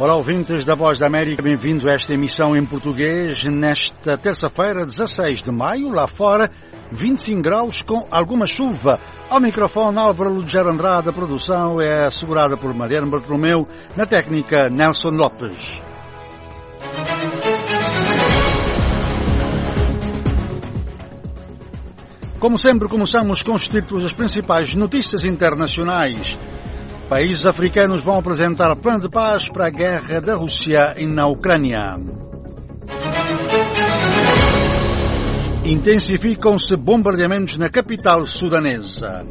Olá, ouvintes da Voz da América, bem-vindos a esta emissão em português nesta terça-feira, 16 de maio, lá fora, 25 graus com alguma chuva. Ao microfone, Álvaro Lugero Andrade, a produção é assegurada por Mariano Bartolomeu, na técnica Nelson Lopes. Como sempre, começamos com os títulos das principais notícias internacionais. Países africanos vão apresentar plano de paz para a guerra da Rússia e na Ucrânia. Intensificam-se bombardeamentos na capital sudanesa.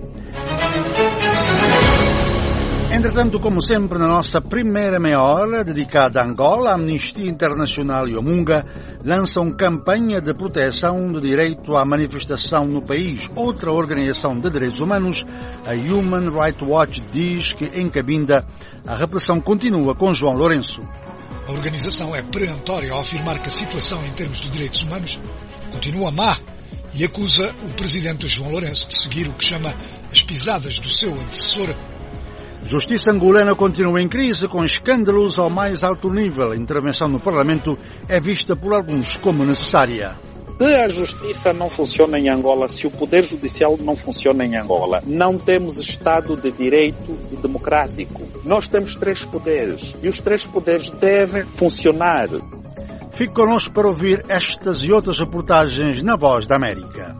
Entretanto, como sempre, na nossa primeira meia hora, dedicada a Angola, a Amnistia Internacional e o Munga lançam campanha de proteção do direito à manifestação no país. Outra organização de direitos humanos, a Human Rights Watch, diz que em Cabinda a repressão continua com João Lourenço. A organização é perentória ao afirmar que a situação em termos de direitos humanos continua má e acusa o presidente João Lourenço de seguir o que chama as pisadas do seu antecessor. Justiça angolana continua em crise com escândalos ao mais alto nível. A intervenção no Parlamento é vista por alguns como necessária. Se a justiça não funciona em Angola, se o poder judicial não funciona em Angola, não temos Estado de Direito e democrático. Nós temos três poderes e os três poderes devem funcionar. Fique connosco para ouvir estas e outras reportagens na Voz da América.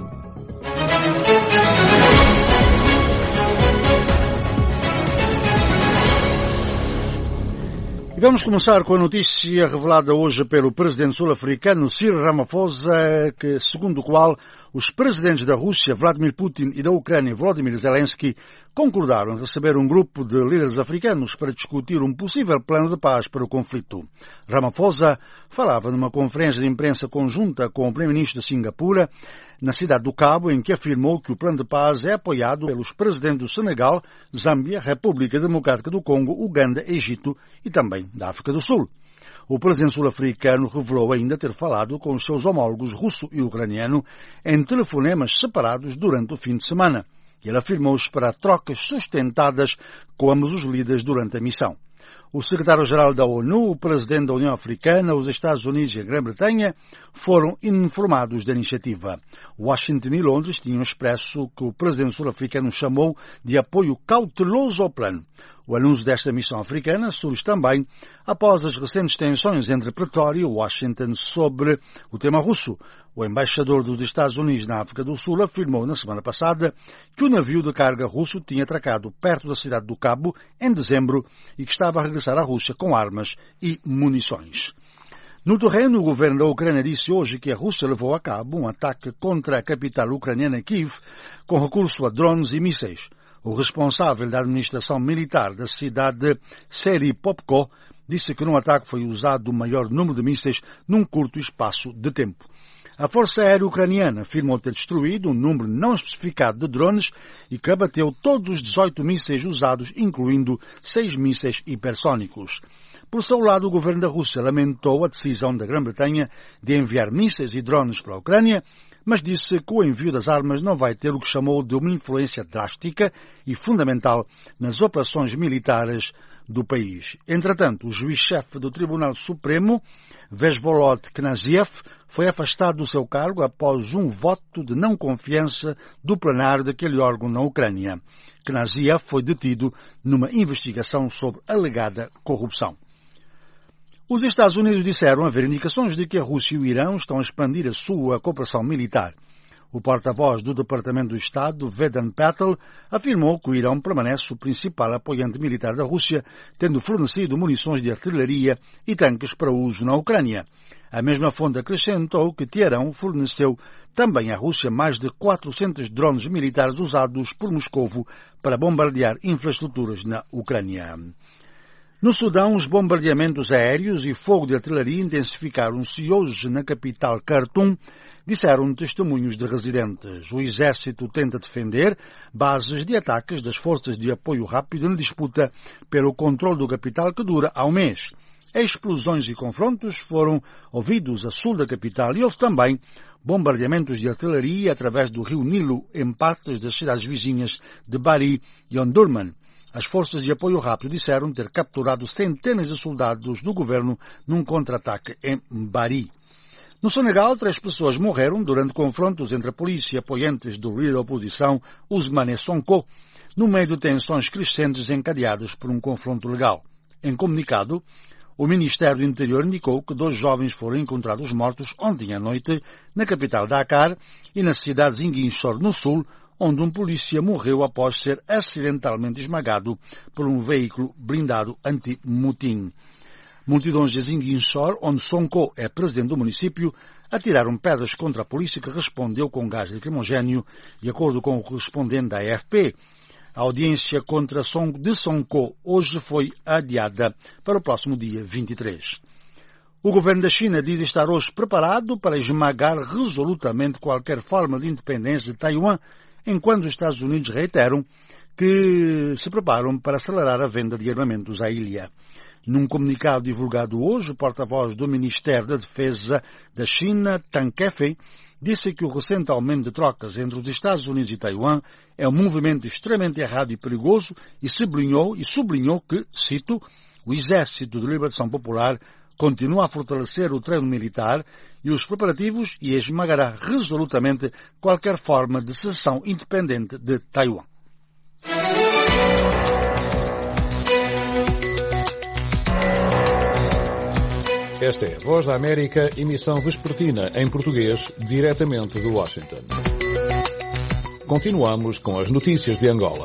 Vamos começar com a notícia revelada hoje pelo presidente sul-africano Cyril Ramaphosa, segundo o qual os presidentes da Rússia, Vladimir Putin, e da Ucrânia, Volodymyr Zelensky, concordaram em receber um grupo de líderes africanos para discutir um possível plano de paz para o conflito. Ramaphosa falava numa conferência de imprensa conjunta com o primeiro-ministro de Singapura, na cidade do Cabo, em que afirmou que o plano de paz é apoiado pelos presidentes do Senegal, Zâmbia, República Democrática do Congo, Uganda, Egito e também da África do Sul. O presidente sul-africano revelou ainda ter falado com os seus homólogos russo e ucraniano em telefonemas separados durante o fim de semana. Ele afirmou esperar trocas sustentadas com ambos os líderes durante a missão. O secretário-geral da ONU, o presidente da União Africana, os Estados Unidos e a Grã-Bretanha foram informados da iniciativa. Washington e Londres tinham expresso que o presidente sul-africano chamou de apoio cauteloso ao plano. O anúncio desta missão africana surge também após as recentes tensões entre Pretória e Washington sobre o tema russo. O embaixador dos Estados Unidos na África do Sul afirmou na semana passada que o navio de carga russo tinha atracado perto da cidade do Cabo em dezembro e que estava a regressar à Rússia com armas e munições. No terreno, o governo da Ucrânia disse hoje que a Rússia levou a cabo um ataque contra a capital ucraniana Kiev com recurso a drones e mísseis. O responsável da administração militar da cidade, Serhiy Popko, disse que no ataque foi usado o maior número de mísseis num curto espaço de tempo. A Força Aérea Ucraniana afirmou ter destruído um número não especificado de drones e que abateu todos os 18 mísseis usados, incluindo 6 mísseis hipersónicos. Por seu lado, o governo da Rússia lamentou a decisão da Grã-Bretanha de enviar mísseis e drones para a Ucrânia, mas disse que o envio das armas não vai ter o que chamou de uma influência drástica e fundamental nas operações militares do país. Entretanto, o juiz-chefe do Tribunal Supremo, Vsevolod Knaziev, foi afastado do seu cargo após um voto de não confiança do plenário daquele órgão na Ucrânia. Knaziev foi detido numa investigação sobre alegada corrupção. Os Estados Unidos disseram haver indicações de que a Rússia e o Irão estão a expandir a sua cooperação militar. O porta-voz do Departamento do Estado, Vedant Patel, afirmou que o Irão permanece o principal apoiante militar da Rússia, tendo fornecido munições de artilharia e tanques para uso na Ucrânia. A mesma fonte acrescentou que Teherão forneceu também à Rússia mais de 400 drones militares usados por Moscovo para bombardear infraestruturas na Ucrânia. No Sudão, os bombardeamentos aéreos e fogo de artilharia intensificaram-se hoje na capital Khartoum, disseram testemunhos de residentes. O exército tenta defender bases de ataques das forças de apoio rápido na disputa pelo controle do capital que dura há um mês. Explosões e confrontos foram ouvidos a sul da capital e houve também bombardeamentos de artilharia através do rio Nilo em partes das cidades vizinhas de Bari e Omdurman. As forças de apoio rápido disseram ter capturado centenas de soldados do governo num contra-ataque em Bari. No Senegal, 3 pessoas morreram durante confrontos entre a polícia e apoiantes do líder da oposição, Ousmane Sonko, no meio de tensões crescentes encadeadas por um confronto legal. Em comunicado, o Ministério do Interior indicou que 2 jovens foram encontrados mortos ontem à noite na capital Dakar e na cidade de Ziguinchor, no sul, onde um polícia morreu após ser acidentalmente esmagado por um veículo blindado anti-motim. Multidões de Ziguinchor, onde Sonko é presidente do município, atiraram pedras contra a polícia que respondeu com gás lacrimogéneo, de acordo com o correspondente da AFP. A audiência contra Sonko hoje foi adiada para o próximo dia 23. O governo da China diz estar hoje preparado para esmagar resolutamente qualquer forma de independência de Taiwan, enquanto os Estados Unidos reiteram que se preparam para acelerar a venda de armamentos à ilha. Num comunicado divulgado hoje, o porta-voz do Ministério da Defesa da China, Tang Kefei, disse que o recente aumento de trocas entre os Estados Unidos e Taiwan é um movimento extremamente errado e perigoso e sublinhou que, cito, o Exército de Libertação Popular continua a fortalecer o treino militar e os preparativos e esmagará resolutamente qualquer forma de secessão independente de Taiwan. Esta é a Voz da América, emissão vespertina em português, diretamente de Washington. Continuamos com as notícias de Angola.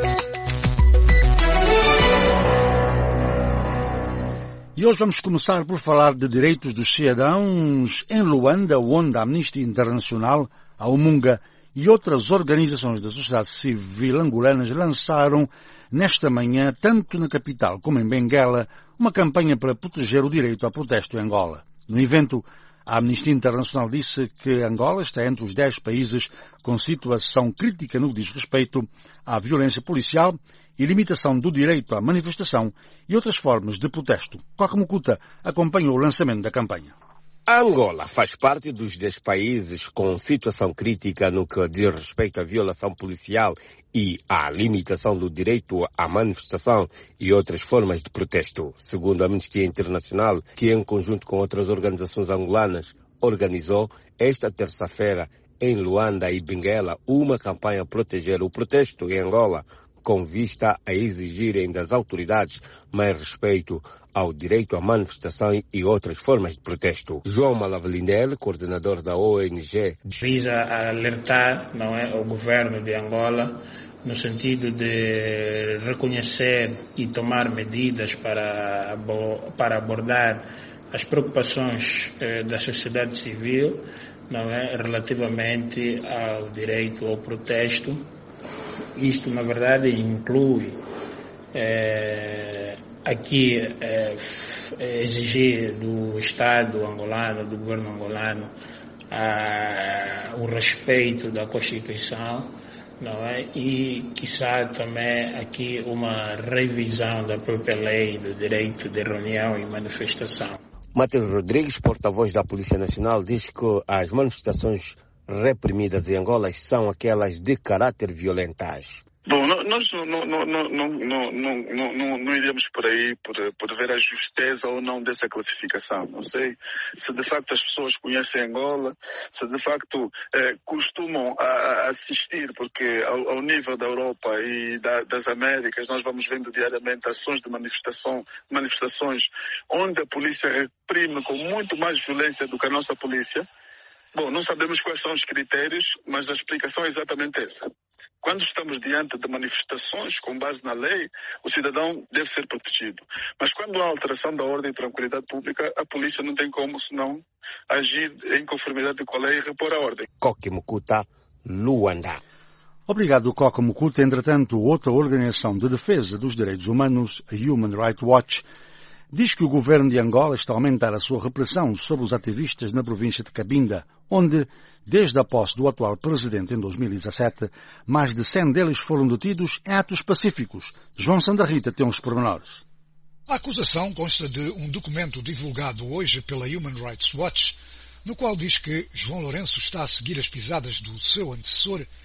E hoje vamos começar por falar de direitos dos cidadãos em Luanda, onde a Amnistia Internacional, a Umunga e outras organizações da sociedade civil angolanas lançaram nesta manhã, tanto na capital como em Benguela, uma campanha para proteger o direito ao protesto em Angola. No evento, a Amnistia Internacional disse que Angola está entre os 10 países com situação crítica no que diz respeito à violência policial e limitação do direito à manifestação e outras formas de protesto. Coque Mukuta acompanhou o lançamento da campanha. A Angola faz parte dos 10 países com situação crítica no que diz respeito à violação policial e à limitação do direito à manifestação e outras formas de protesto. Segundo a Amnistia Internacional, que em conjunto com outras organizações angolanas organizou esta terça-feira em Luanda e Benguela uma campanha a proteger o protesto em Angola, com vista a exigirem das autoridades mais respeito ao direito à manifestação e outras formas de protesto. João Malavelindel, coordenador da ONG, visa alertar, o governo de Angola no sentido de reconhecer e tomar medidas para abordar as preocupações da sociedade civil, relativamente ao direito ao protesto. Isto, na verdade, inclui exigir do Estado angolano, do governo angolano, o respeito da Constituição, e, quiçá, também aqui uma revisão da própria lei do direito de reunião e manifestação. Matheus Rodrigues, porta-voz da Polícia Nacional, diz que as manifestações reprimidas em Angola são aquelas de caráter violentas. Bom, nós não iríamos por aí por ver a justeza ou não dessa classificação. Não sei se de facto as pessoas conhecem Angola, se de facto costumam assistir, porque ao nível da Europa e das Américas nós vamos vendo diariamente ações de manifestações onde a polícia reprime com muito mais violência do que a nossa polícia. Bom, não sabemos quais são os critérios, mas a explicação é exatamente essa. Quando estamos diante de manifestações com base na lei, o cidadão deve ser protegido. Mas quando há alteração da ordem e tranquilidade pública, a polícia não tem como senão agir em conformidade com a lei e repor a ordem. Coque Mukuta, Luanda. Obrigado, Coque Mukuta. Entretanto, outra organização de defesa dos direitos humanos, a Human Rights Watch, diz que o governo de Angola está a aumentar a sua repressão sobre os ativistas na província de Cabinda, onde, desde a posse do atual presidente em 2017, mais de 100 deles foram detidos em atos pacíficos. João Sandarrita tem os pormenores. A acusação consta de um documento divulgado hoje pela Human Rights Watch, no qual diz que João Lourenço está a seguir as pisadas do seu antecessor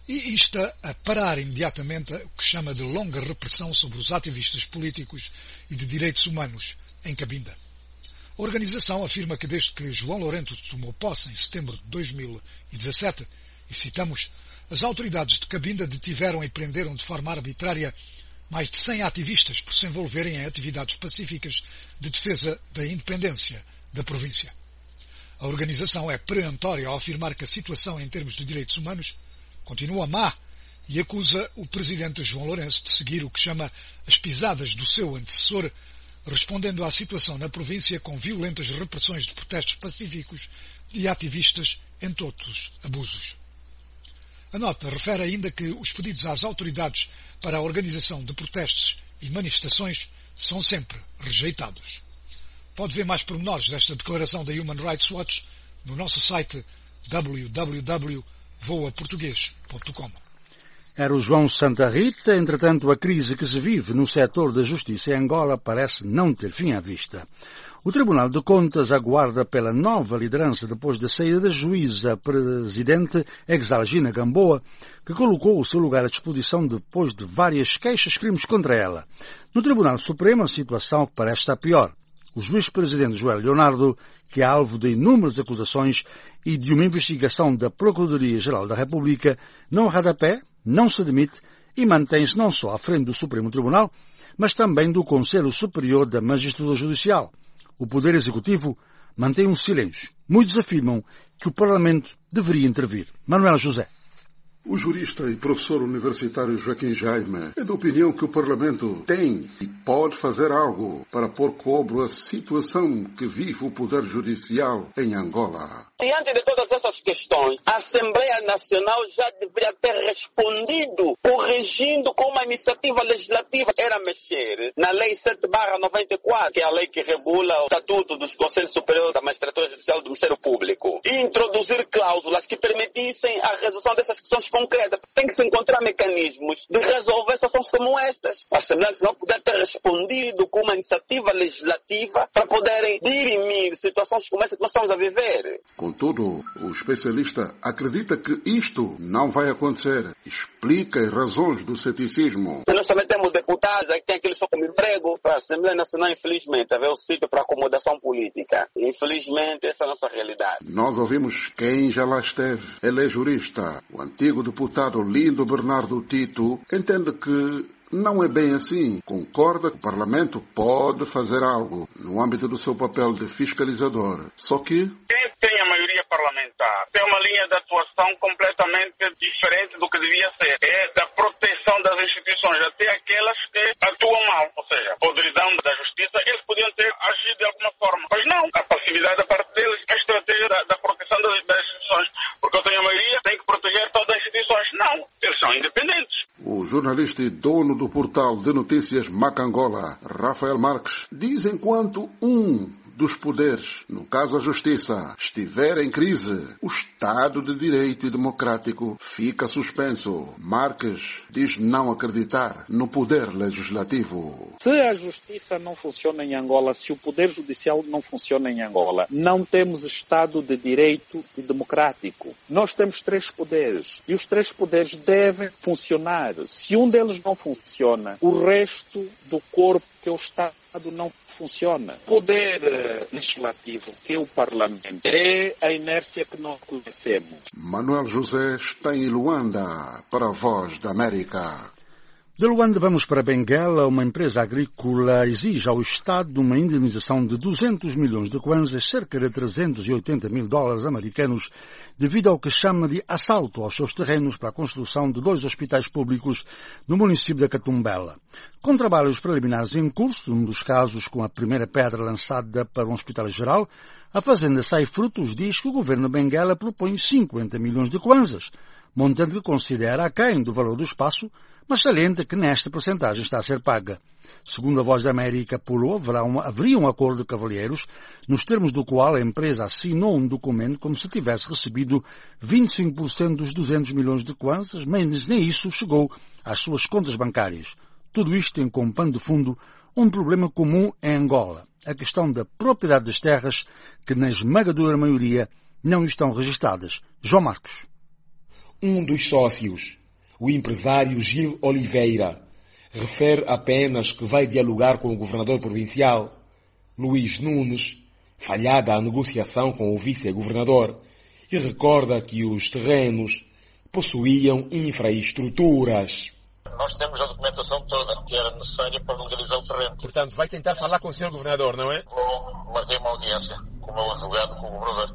e insta a parar imediatamente o que chama de longa repressão sobre os ativistas políticos e de direitos humanos em Cabinda. A organização afirma que desde que João Lourenço tomou posse em setembro de 2017, e citamos, as autoridades de Cabinda detiveram e prenderam de forma arbitrária mais de 100 ativistas por se envolverem em atividades pacíficas de defesa da independência da província. A organização é perentória ao afirmar que a situação em termos de direitos humanos continua má e acusa o presidente João Lourenço de seguir o que chama as pisadas do seu antecessor, respondendo à situação na província com violentas repressões de protestos pacíficos e ativistas, entre outros abusos. A nota refere ainda que os pedidos às autoridades para a organização de protestos e manifestações são sempre rejeitados. Pode ver mais pormenores desta declaração da Human Rights Watch no nosso site www.voaportugues.com. Era o João Santa Rita. Entretanto, a crise que se vive no setor da justiça em Angola parece não ter fim à vista. O Tribunal de Contas aguarda pela nova liderança depois da saída da juíza presidente Exalgina Gamboa, que colocou o seu lugar à disposição depois de várias queixas-crimes contra ela. No Tribunal Supremo, a situação parece estar pior. O juiz-presidente Joel Leonardo, que é alvo de inúmeras acusações e de uma investigação da Procuradoria-Geral da República, não arreda pé, não se demite e mantém-se não só à frente do Supremo Tribunal, mas também do Conselho Superior da Magistratura Judicial. O Poder Executivo mantém um silêncio. Muitos afirmam que o Parlamento deveria intervir. Manuel José. O jurista e professor universitário Joaquim Jaime é da opinião que o Parlamento tem e pode fazer algo para pôr cobro a situação que vive o Poder Judicial em Angola. Diante de todas essas questões, a Assembleia Nacional já deveria ter respondido, corrigindo com uma iniciativa legislativa. Era mexer na Lei 7/94, que é a lei que regula o Estatuto dos Conselhos Superiores da Magistratura Judicial do Ministério Público, e introduzir cláusulas que permitissem a resolução dessas questões concretas. Tem que se encontrar mecanismos de resolver situações como estas. A Assembleia Nacional poder ter respondido com uma iniciativa legislativa para poderem dirimir situações como essa que nós estamos a viver. Contudo, o especialista acredita que isto não vai acontecer. Explica as razões do ceticismo. Nós também temos deputados que têm aquele só como emprego. A Assembleia Nacional, infelizmente, havia o sítio para acomodação política. Infelizmente, essa é a nossa realidade. Nós ouvimos quem já lá esteve. Ele é jurista. O antigo deputado Lindo Bernardo Tito entende que não é bem assim. Concorda que o Parlamento pode fazer algo no âmbito do seu papel de fiscalizador. Só que quem tem a maioria parlamentar tem uma linha de atuação completamente diferente do que devia ser. É da proteção das instituições, até aquelas que atuam mal. Ou seja, a podridão da justiça, eles podiam ter agido de alguma forma. Mas não, a passividade da parte deles, a estratégia da proteção das instituições. Porque eu tenho a maioria, tenho que proteger todas as instituições. Não, eles são independentes. O jornalista e dono do portal de notícias Macangola, Rafael Marques, diz enquanto dos poderes, no caso a justiça, estiver em crise, o Estado de Direito e Democrático fica suspenso. Marques diz não acreditar no poder legislativo. Se a justiça não funciona em Angola, se o poder judicial não funciona em Angola, não temos Estado de Direito e Democrático. Nós temos 3 poderes e os 3 poderes devem funcionar. Se um deles não funciona, o resto do corpo, que é o Estado, não funciona. O poder legislativo, que é o Parlamento, é a inércia que nós conhecemos. Manuel José está em Luanda para a Voz da América. De Luanda vamos para Benguela. Uma empresa agrícola exige ao Estado uma indenização de 200 milhões de kwanzas, cerca de 380 mil dólares americanos, devido ao que chama de assalto aos seus terrenos para a construção de 2 hospitais públicos no município da Catumbela. Com trabalhos preliminares em curso, um dos casos com a primeira pedra lançada para um hospital geral, a fazenda Sai Frutos diz que o governo de Benguela propõe 50 milhões de kwanzas, montante que considera aquém do valor do espaço, mas salienta que nesta percentagem está a ser paga. Segundo a Voz da América apurou, haveria um acordo de cavalheiros, nos termos do qual a empresa assinou um documento como se tivesse recebido 25% dos 200 milhões de kwanzas, mas nem isso chegou às suas contas bancárias. Tudo isto tem como pano de fundo um problema comum em Angola, a questão da propriedade das terras, que na esmagadora maioria não estão registadas. João Marcos. Um dos sócios, o empresário Gil Oliveira, refere apenas que vai dialogar com o governador provincial, Luís Nunes, falhada a negociação com o vice-governador, e recorda que os terrenos possuíam infraestruturas. Nós temos a documentação toda que era necessária para legalizar o terreno. Portanto, vai tentar falar com o Sr. Governador, não é? Marquei uma audiência com o meu advogado, com o governador.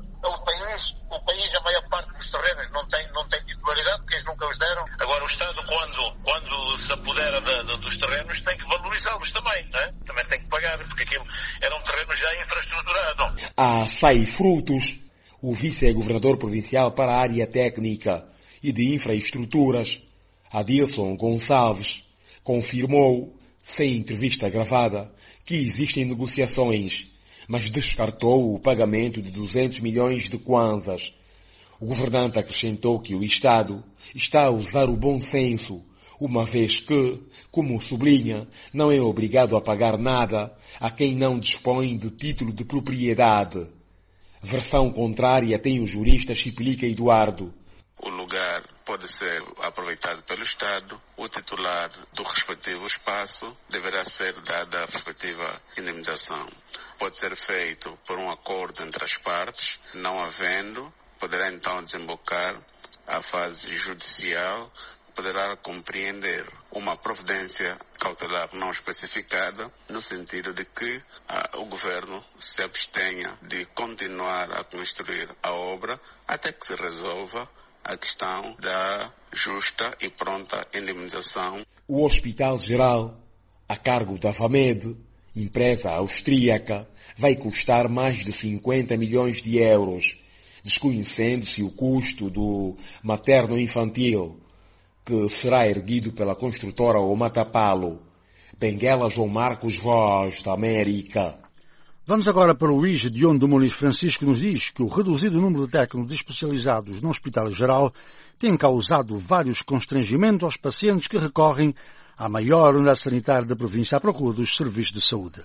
O país, a maior parte dos terrenos não tem titularidade, porque eles nunca os deram. Agora o Estado, quando se apodera dos terrenos, tem que valorizá-los também, não é? Também tem que pagar, porque aquilo era um terreno já infraestruturado. A Sai Frutos, o vice-governador provincial para a área técnica e de infraestruturas, Adilson Gonçalves, confirmou, sem entrevista gravada, que existem negociações, mas descartou o pagamento de 200 milhões de kwanzas. O governante acrescentou que o Estado está a usar o bom senso, uma vez que, como sublinha, não é obrigado a pagar nada a quem não dispõe de título de propriedade. Versão contrária tem o jurista Chiplica Eduardo. O lugar pode ser aproveitado pelo Estado, o titular do respectivo espaço deverá ser dada a respectiva indemnização. Pode ser feito por um acordo entre as partes, não havendo, poderá então desembocar a fase judicial, poderá compreender uma providência cautelar não especificada, no sentido de que o governo se abstenha de continuar a construir a obra até que se resolva a questão da justa e pronta indemnização. O Hospital Geral, a cargo da Vamed, empresa austríaca, vai custar mais de 50 milhões de euros, desconhecendo-se o custo do materno-infantil, que será erguido pela construtora Omatapalo. Benguela João Marcos, Voz da América. Vamos agora para o IGE, de onde o Muniz Francisco nos diz que o reduzido número de técnicos especializados no Hospital Geral tem causado vários constrangimentos aos pacientes que recorrem à maior unidade sanitária da província à procura dos serviços de saúde.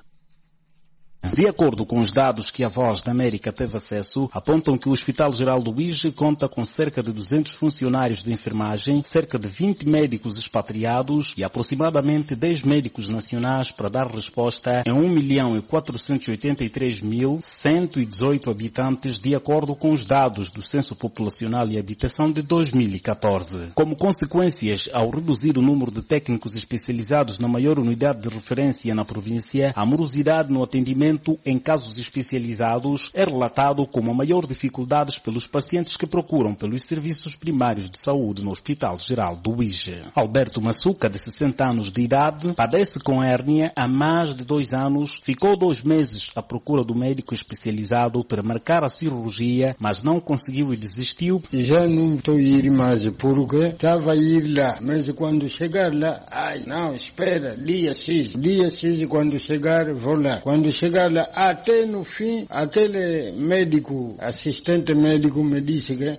De acordo com os dados que a Voz da América teve acesso, apontam que o Hospital Geral do IGE conta com cerca de 200 funcionários de enfermagem, cerca de 20 médicos expatriados e aproximadamente 10 médicos nacionais para dar resposta a 1.483.118 habitantes, de acordo com os dados do Censo Populacional e Habitação de 2014. Como consequências, ao reduzir o número de técnicos especializados na maior unidade de referência na província, a morosidade no atendimento em casos especializados é relatado como a maior dificuldades pelos pacientes que procuram pelos serviços primários de saúde no Hospital Geral do IGE. Alberto Massuca, de 60 anos de idade, padece com hérnia há mais de 2 anos, ficou 2 meses à procura do médico especializado para marcar a cirurgia, mas não conseguiu e desistiu. Já não estou a ir mais porque estava a ir lá, mas quando chegar lá, não, espera, dia X, quando chegar, vou lá. Quando chegar lá, até no fim, aquele médico, assistente médico me disse que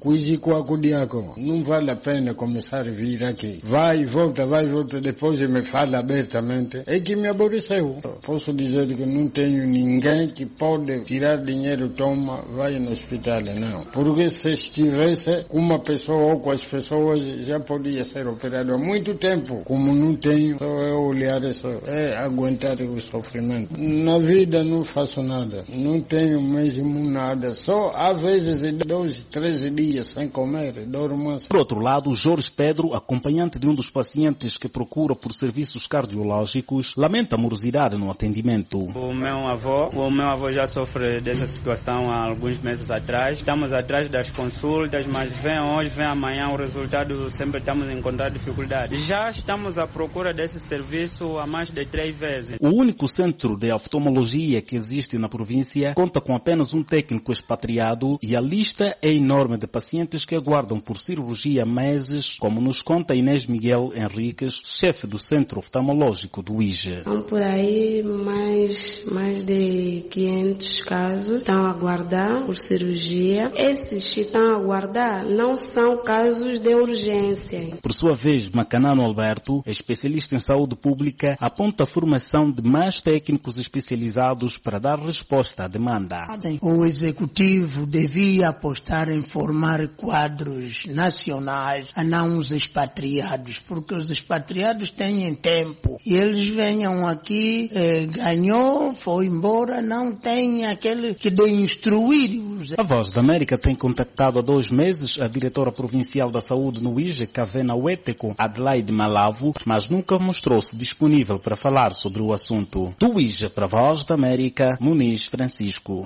não vale a pena começar a vir aqui. Vai e volta, depois me fala abertamente. É que me aborreceu. Posso dizer que não tenho ninguém que pode tirar dinheiro, toma, vai no hospital, não. Porque se estivesse uma pessoa ou com as pessoas, já podia ser operado há muito tempo. Como não tenho, só é olhar, só é aguentar o sofrimento. Na vida não faço nada, não tenho mesmo nada, só às vezes 12, 13 dias sem comer, dormo. Por outro lado, Jorge Pedro, acompanhante de um dos pacientes que procura por serviços cardiológicos, lamenta a morosidade no atendimento. O meu avô já sofre dessa situação há alguns meses atrás. Estamos atrás das consultas, mas vem hoje, vem amanhã, o resultado sempre estamos a encontrar dificuldade. Já estamos à procura desse serviço há mais de 3 vezes. O único centro de oftalmologia que existe na província conta com apenas um técnico expatriado e a lista é enorme de pacientes que aguardam por cirurgia há meses, como nos conta Inês Miguel Henriques, chefe do Centro Oftalmológico do IGE. São por aí mais de 500 casos estão a aguardar por cirurgia. Esses que estão a aguardar não são casos de urgência. Por sua vez, Macanano Alberto, especialista em saúde pública, aponta a formação de mais técnicos especializados atos para dar resposta à demanda. O Executivo devia apostar em formar quadros nacionais, a não os expatriados, porque os expatriados têm tempo e eles venham aqui, ganhou, foi embora, não tem aquele que de instruir-os. A Voz da América tem contactado há 2 meses a diretora provincial da saúde no IJE, Kavena Weteko, Adelaide Malavo, mas nunca mostrou-se disponível para falar sobre o assunto. Do IJE para a Voz da América, Muniz Francisco.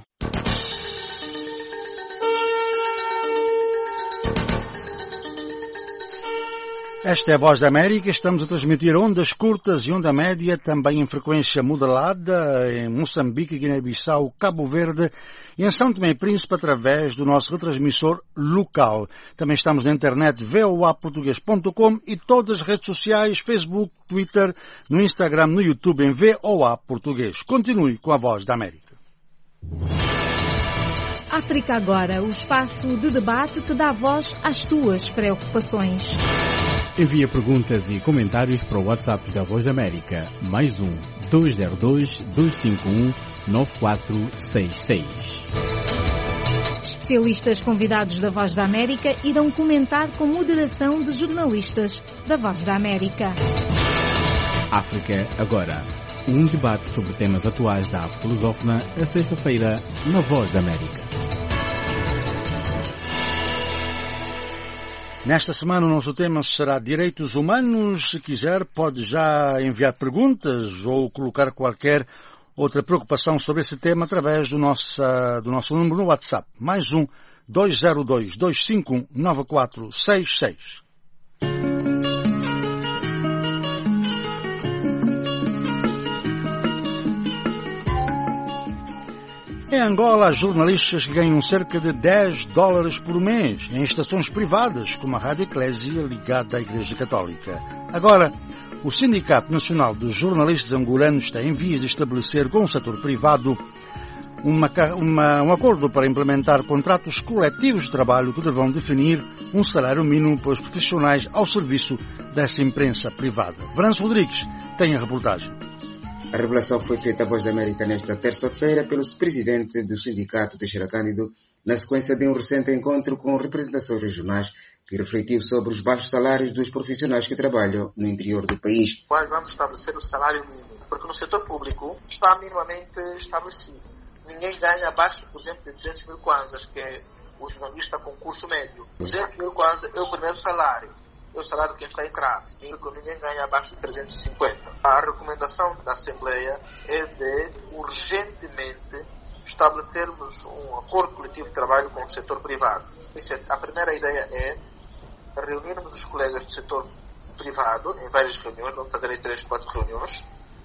Esta é a Voz da América, estamos a transmitir ondas curtas e onda média, também em frequência modulada, em Moçambique, Guiné-Bissau, Cabo Verde e em São Tomé e Príncipe através do nosso retransmissor local. Também estamos na internet voaportugues.com e todas as redes sociais, Facebook, Twitter, no Instagram, no YouTube em VOA Português. Continue com a Voz da América. África Agora, o espaço de debate que dá voz às tuas preocupações. Envia perguntas e comentários para o WhatsApp da Voz da América, +1 202 251 9466. Especialistas convidados da Voz da América irão comentar com moderação de jornalistas da Voz da América. África Agora, um debate sobre temas atuais da África lusófona, a sexta-feira, na Voz da América. Nesta semana o nosso tema será Direitos Humanos. Se quiser, pode já enviar perguntas ou colocar qualquer outra preocupação sobre esse tema através do nosso número no WhatsApp. +1 202 251 9466. Em Angola, há jornalistas que ganham cerca de $10 por mês em estações privadas, como a Rádio Eclésia, ligada à Igreja Católica. Agora, o Sindicato Nacional dos Jornalistas Angolanos está em vias de estabelecer com o setor privado um acordo para implementar contratos coletivos de trabalho que deverão definir um salário mínimo para os profissionais ao serviço dessa imprensa privada. França Rodrigues tem a reportagem. A revelação foi feita à Voz da América nesta terça-feira pelo presidente do Sindicato, Teixeira Cândido, na sequência de um recente encontro com representações regionais que refletiu sobre os baixos salários dos profissionais que trabalham no interior do país. Vamos estabelecer o salário mínimo, porque no setor público está minimamente estabelecido. Ninguém ganha abaixo, por exemplo, de 200 mil kwanzas, que é o jornalista com curso médio. 200 mil kwanzas é o primeiro salário. É o salário de quem está a entrar. Ninguém ganha abaixo de 350. A recomendação da Assembleia é de urgentemente estabelecermos um acordo coletivo de trabalho com o setor privado. A primeira ideia é reunirmos os colegas do setor privado em várias reuniões, vamos fazer aí 3, 4 reuniões,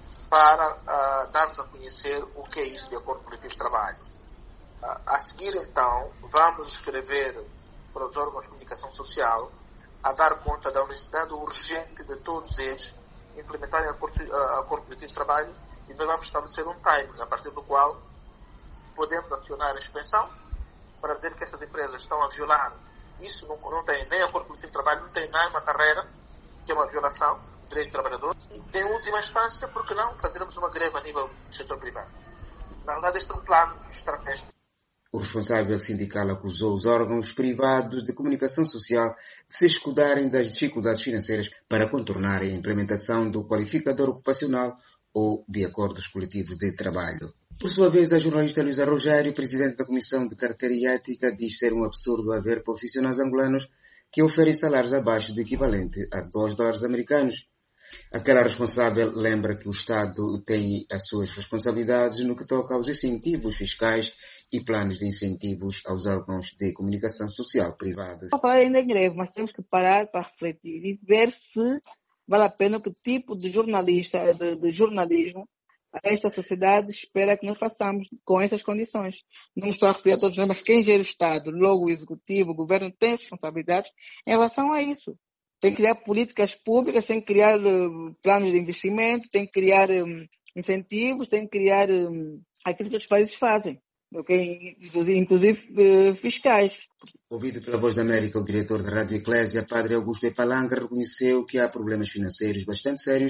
para darmos a conhecer o que é isso de acordo coletivo de trabalho. A seguir, então, vamos escrever para os órgãos de comunicação social a dar conta da necessidade urgente de todos eles implementarem acordo coletivo de trabalho, e nós vamos estabelecer um timing a partir do qual podemos acionar a inspeção para dizer que estas empresas estão a violar isso. Não tem nem acordo coletivo de trabalho, não tem nem uma carreira, que é uma violação do direito do trabalhador. E, em última instância, por que não fazermos uma greve a nível do setor privado? Na verdade, este é um plano estratégico. O responsável sindical acusou os órgãos privados de comunicação social de se escudarem das dificuldades financeiras para contornarem a implementação do qualificador ocupacional ou de acordos coletivos de trabalho. Por sua vez, a jornalista Luísa Rogério, presidente da Comissão de Carteira e Ética, diz ser um absurdo haver profissionais angolanos que oferem salários abaixo do equivalente a $2 americanos. Aquela responsável lembra que o Estado tem as suas responsabilidades no que toca aos incentivos fiscais e planos de incentivos aos órgãos de comunicação social privados. Não falar ainda em greve, mas temos que parar para refletir e ver se vale a pena, que tipo de jornalista, de jornalismo esta sociedade espera que nós façamos com essas condições. Não estou a referir a todos, mas quem gera o Estado, logo o Executivo, o Governo, tem responsabilidades em relação a isso. Tem que criar políticas públicas, tem que criar planos de investimento, tem que criar incentivos, tem que criar aquilo que os países fazem, okay? Inclusive fiscais. Ouvido pela Voz da América, o diretor da Rádio Eclésia, Padre Augusto Epalanga, reconheceu que há problemas financeiros bastante sérios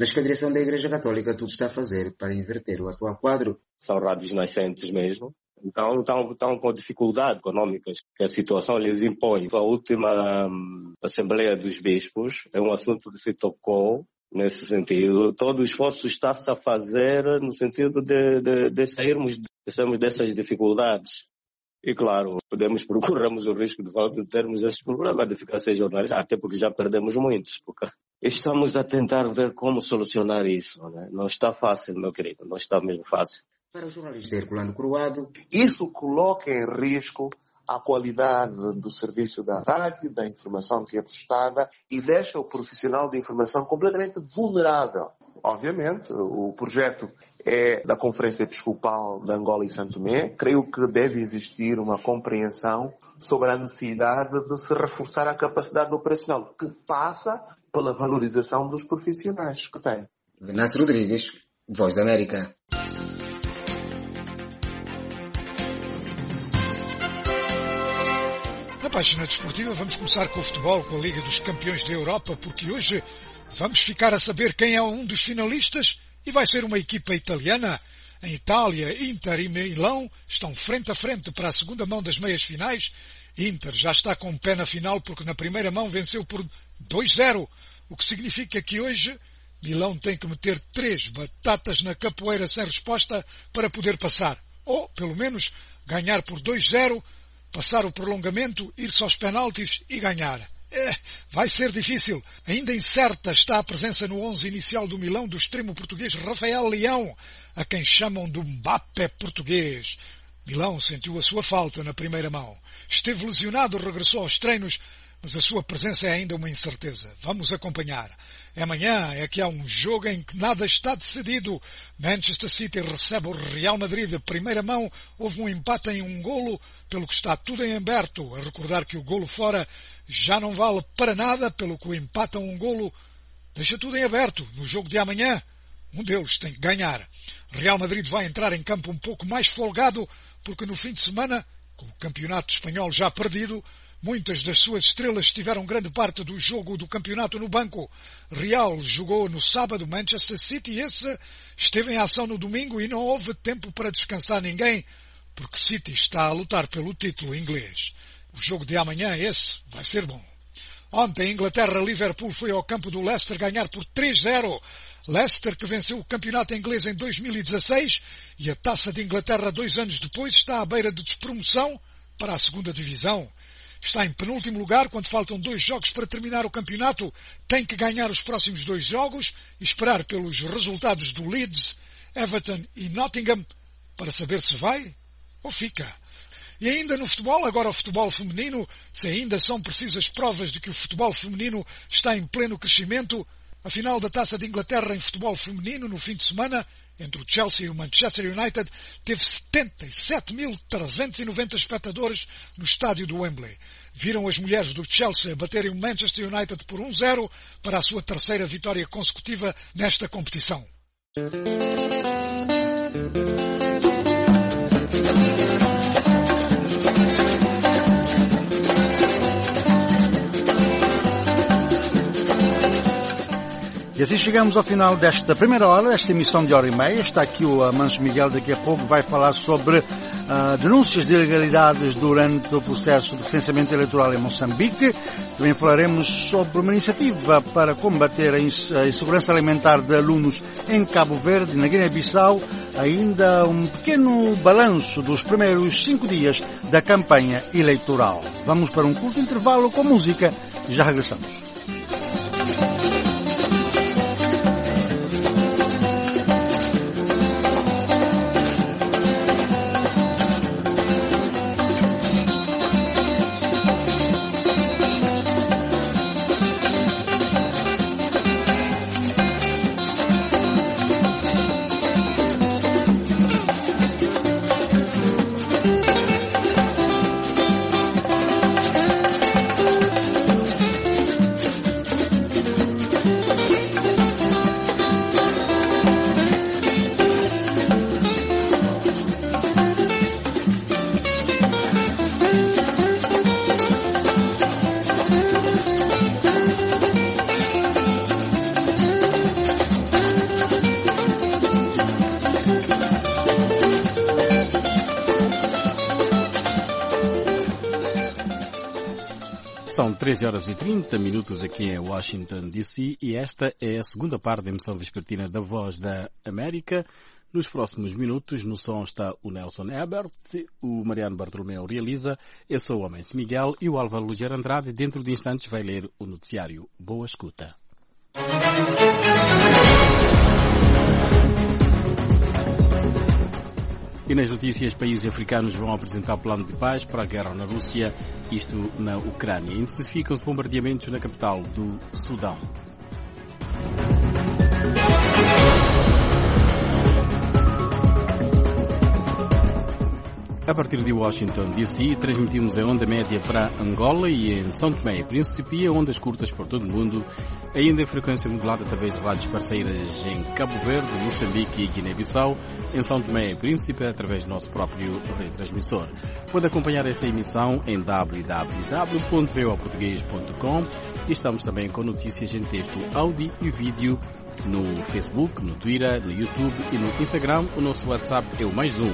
Diz que a direção da Igreja Católica tudo está a fazer para inverter o atual quadro. São rádios nascentes mesmo. Então estão com dificuldades econômicas que a situação lhes impõe. A última Assembleia dos Bispos é um assunto que se tocou nesse sentido. Todo o esforço está-se a fazer no sentido de sairmos dessas dificuldades. E claro, procuramos o risco de termos esses problemas de ficar sem jornalistas, até porque já perdemos muitos. Porque estamos a tentar ver como solucionar isso, né? Não está fácil, meu querido, não está mesmo fácil. Para o jornalista Herculano Croado, isso coloca em risco a qualidade do serviço da rádio, da informação que é prestada e deixa o profissional de informação completamente vulnerável. Obviamente, o projeto é da Conferência Episcopal de Angola e Santo Tomé. Creio que deve existir uma compreensão sobre a necessidade de se reforçar a capacidade operacional, que passa pela valorização dos profissionais que tem. Venâncio Rodrigues, Voz da América. Na página desportiva vamos começar com o futebol, com a Liga dos Campeões da Europa, porque hoje vamos ficar a saber quem é um dos finalistas e vai ser uma equipa italiana. Em Itália, Inter e Milão estão frente a frente para a segunda mão das meias finais. Inter já está com o pé na final porque na primeira mão venceu por 2-0, o que significa que hoje Milão tem que meter 3 batatas na capoeira sem resposta para poder passar. Ou, pelo menos, ganhar por 2-0, passar o prolongamento, ir-se aos penaltis e ganhar. Vai ser difícil. Ainda incerta está a presença no 11 inicial do Milão do extremo português Rafael Leão, a quem chamam do Mbappé português. Milão sentiu a sua falta na primeira mão. Esteve lesionado, regressou aos treinos, mas a sua presença é ainda uma incerteza. Vamos acompanhar. Amanhã é que há um jogo em que nada está decidido. Manchester City recebe o Real Madrid de primeira mão. Houve um empate em 1-1, pelo que está tudo em aberto. A recordar que o golo fora já não vale para nada, pelo que o empate a 1-1 deixa tudo em aberto. No jogo de amanhã, um deles tem que ganhar. Real Madrid vai entrar em campo um pouco mais folgado, porque no fim de semana, com o campeonato espanhol já perdido, muitas das suas estrelas tiveram grande parte do jogo do campeonato no banco. Real jogou no sábado, Manchester City, esse esteve em ação no domingo e não houve tempo para descansar ninguém, porque City está a lutar pelo título inglês. O jogo de amanhã, esse, vai ser bom. Ontem, Inglaterra-Liverpool foi ao campo do Leicester ganhar por 3-0. Leicester, que venceu o campeonato inglês em 2016 e a Taça de Inglaterra 2 anos depois, está à beira de despromoção para a segunda divisão. Está em penúltimo lugar quando faltam 2 jogos para terminar o campeonato. Tem que ganhar os próximos 2 jogos e esperar pelos resultados do Leeds, Everton e Nottingham para saber se vai ou fica. E ainda no futebol, agora o futebol feminino, se ainda são precisas provas de que o futebol feminino está em pleno crescimento, a final da Taça de Inglaterra em futebol feminino no fim de semana, entre o Chelsea e o Manchester United, teve 77.390 espectadores no estádio do Wembley. Viram as mulheres do Chelsea baterem o Manchester United por 1-0 para a sua terceira vitória consecutiva nesta competição. E assim chegamos ao final desta primeira hora, desta emissão de 1h30. Está aqui o Amancio Miguel, daqui a pouco vai falar sobre denúncias de ilegalidades durante o processo de recenseamento eleitoral em Moçambique. Também falaremos sobre uma iniciativa para combater a insegurança alimentar de alunos em Cabo Verde, na Guiné-Bissau. Ainda um pequeno balanço dos primeiros 5 dias da campanha eleitoral. Vamos para um curto intervalo com música e já regressamos. São 13 horas e 30 minutos aqui em Washington, D.C. e esta é a segunda parte da emissão vespertina da Voz da América. Nos próximos minutos, no som está o Nelson Ebert, o Mariano Bartolomeu realiza, eu sou o Amense Miguel e o Álvaro Luger Andrade, dentro de instantes, vai ler o noticiário. Boa escuta. E nas notícias, países africanos vão apresentar plano de paz para a guerra na Rússia, isto na Ucrânia. Intensificam os bombardeamentos na capital do Sudão. A partir de Washington, D.C., transmitimos a onda média para Angola e em São Tomé e Príncipe, ondas curtas por todo o mundo, ainda em frequência modulada através de rádios parceiras em Cabo Verde, Moçambique e Guiné-Bissau, em São Tomé e Príncipe, através do nosso próprio retransmissor. Pode acompanhar esta emissão em www.voaportugues.com e estamos também com notícias em texto, áudio e vídeo no Facebook, no Twitter, no YouTube e no Instagram. O nosso WhatsApp é o +1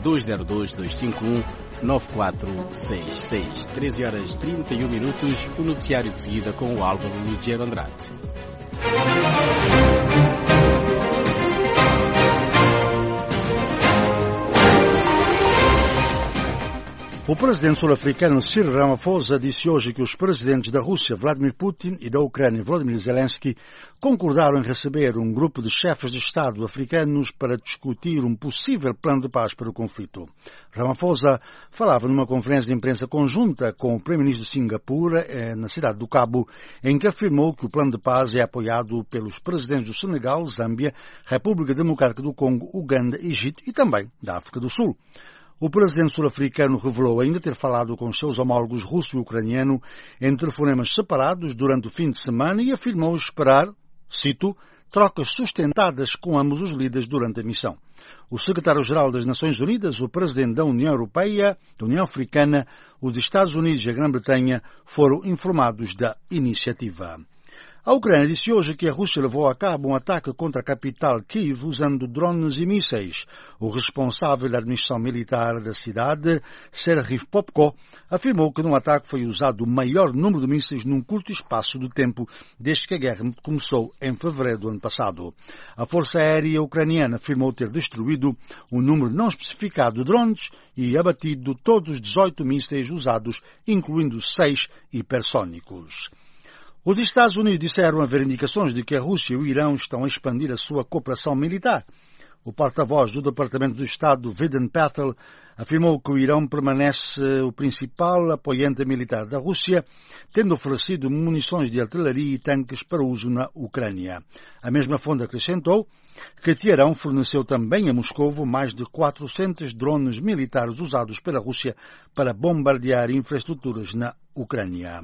202-251-9466. 13 horas e 31 minutos, o noticiário de seguida com o Álvaro Luger Andrade. O presidente sul-africano Cyril Ramaphosa disse hoje que os presidentes da Rússia, Vladimir Putin, e da Ucrânia, Volodymyr Zelensky, concordaram em receber um grupo de chefes de Estado africanos para discutir um possível plano de paz para o conflito. Ramaphosa falava numa conferência de imprensa conjunta com o primeiro-ministro de Singapura, na cidade do Cabo, em que afirmou que o plano de paz é apoiado pelos presidentes do Senegal, Zâmbia, República Democrática do Congo, Uganda, Egito e também da África do Sul. O presidente sul-africano revelou ainda ter falado com os seus homólogos russo e ucraniano em telefonemas separados durante o fim de semana e afirmou esperar, cito, trocas sustentadas com ambos os líderes durante a missão. O secretário-geral das Nações Unidas, o presidente da União Europeia, da União Africana, os Estados Unidos e a Grã-Bretanha foram informados da iniciativa. A Ucrânia disse hoje que a Rússia levou a cabo um ataque contra a capital Kiev usando drones e mísseis. O responsável da administração militar da cidade, Serhiy Popko, afirmou que no ataque foi usado o maior número de mísseis num curto espaço de tempo desde que a guerra começou em fevereiro do ano passado. A Força Aérea Ucraniana afirmou ter destruído um número não especificado de drones e abatido todos os 18 mísseis usados, incluindo 6 hipersónicos. Os Estados Unidos disseram haver indicações de que a Rússia e o Irão estão a expandir a sua cooperação militar. O porta-voz do Departamento de Estado, Vedant Patel, afirmou que o Irão permanece o principal apoiante militar da Rússia, tendo oferecido munições de artilharia e tanques para uso na Ucrânia. A mesma fonte acrescentou que Teherão forneceu também a Moscovo mais de 400 drones militares usados pela Rússia para bombardear infraestruturas na Ucrânia.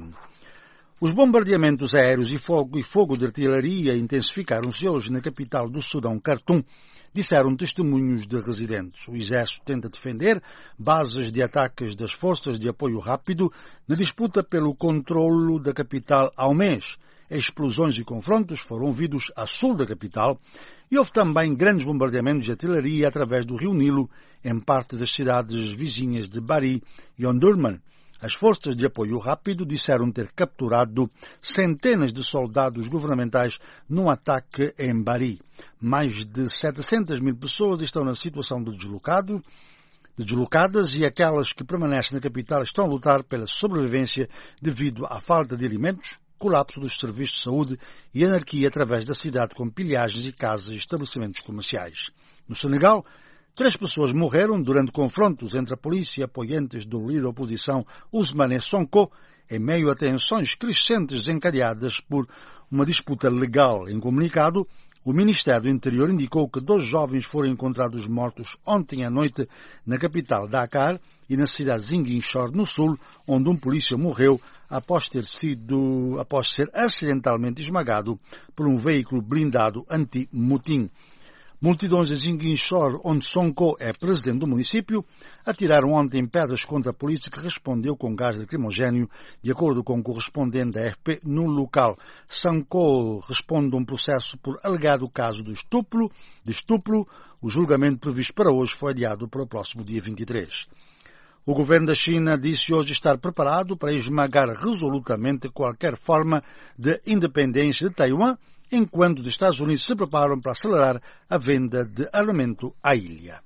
Os bombardeamentos aéreos e fogo de artilharia intensificaram-se hoje na capital do Sudão, Khartoum, disseram testemunhos de residentes. O exército tenta defender bases de ataques das forças de apoio rápido na disputa pelo controlo da capital há um mês. Explosões e confrontos foram ouvidos a sul da capital e houve também grandes bombardeamentos de artilharia através do rio Nilo em parte das cidades vizinhas de Bari e Omdurman. As forças de apoio rápido disseram ter capturado centenas de soldados governamentais num ataque em Bari. Mais de 700 mil pessoas estão na situação de deslocadas e aquelas que permanecem na capital estão a lutar pela sobrevivência devido à falta de alimentos, colapso dos serviços de saúde e anarquia através da cidade com pilhagens e casas e estabelecimentos comerciais. No Senegal, 3 pessoas morreram durante confrontos entre a polícia e apoiantes do líder da oposição Ousmane Sonko, em meio a tensões crescentes desencadeadas por uma disputa legal. Em comunicado, o Ministério do Interior indicou que 2 jovens foram encontrados mortos ontem à noite na capital Dakar e na cidade de Ziguinchor, no sul, onde um polícia morreu após ser acidentalmente esmagado por um veículo blindado anti-motim. Multidões de Ziguinchor, onde Sonko é presidente do município, atiraram ontem pedras contra a polícia que respondeu com gás lacrimogéneo, de acordo com o correspondente da AFP no local. Sonko responde a um processo por alegado caso de estupro. O julgamento previsto para hoje foi adiado para o próximo dia 23. O governo da China disse hoje estar preparado para esmagar resolutamente qualquer forma de independência de Taiwan, enquanto os Estados Unidos se preparam para acelerar a venda de armamento à ilha.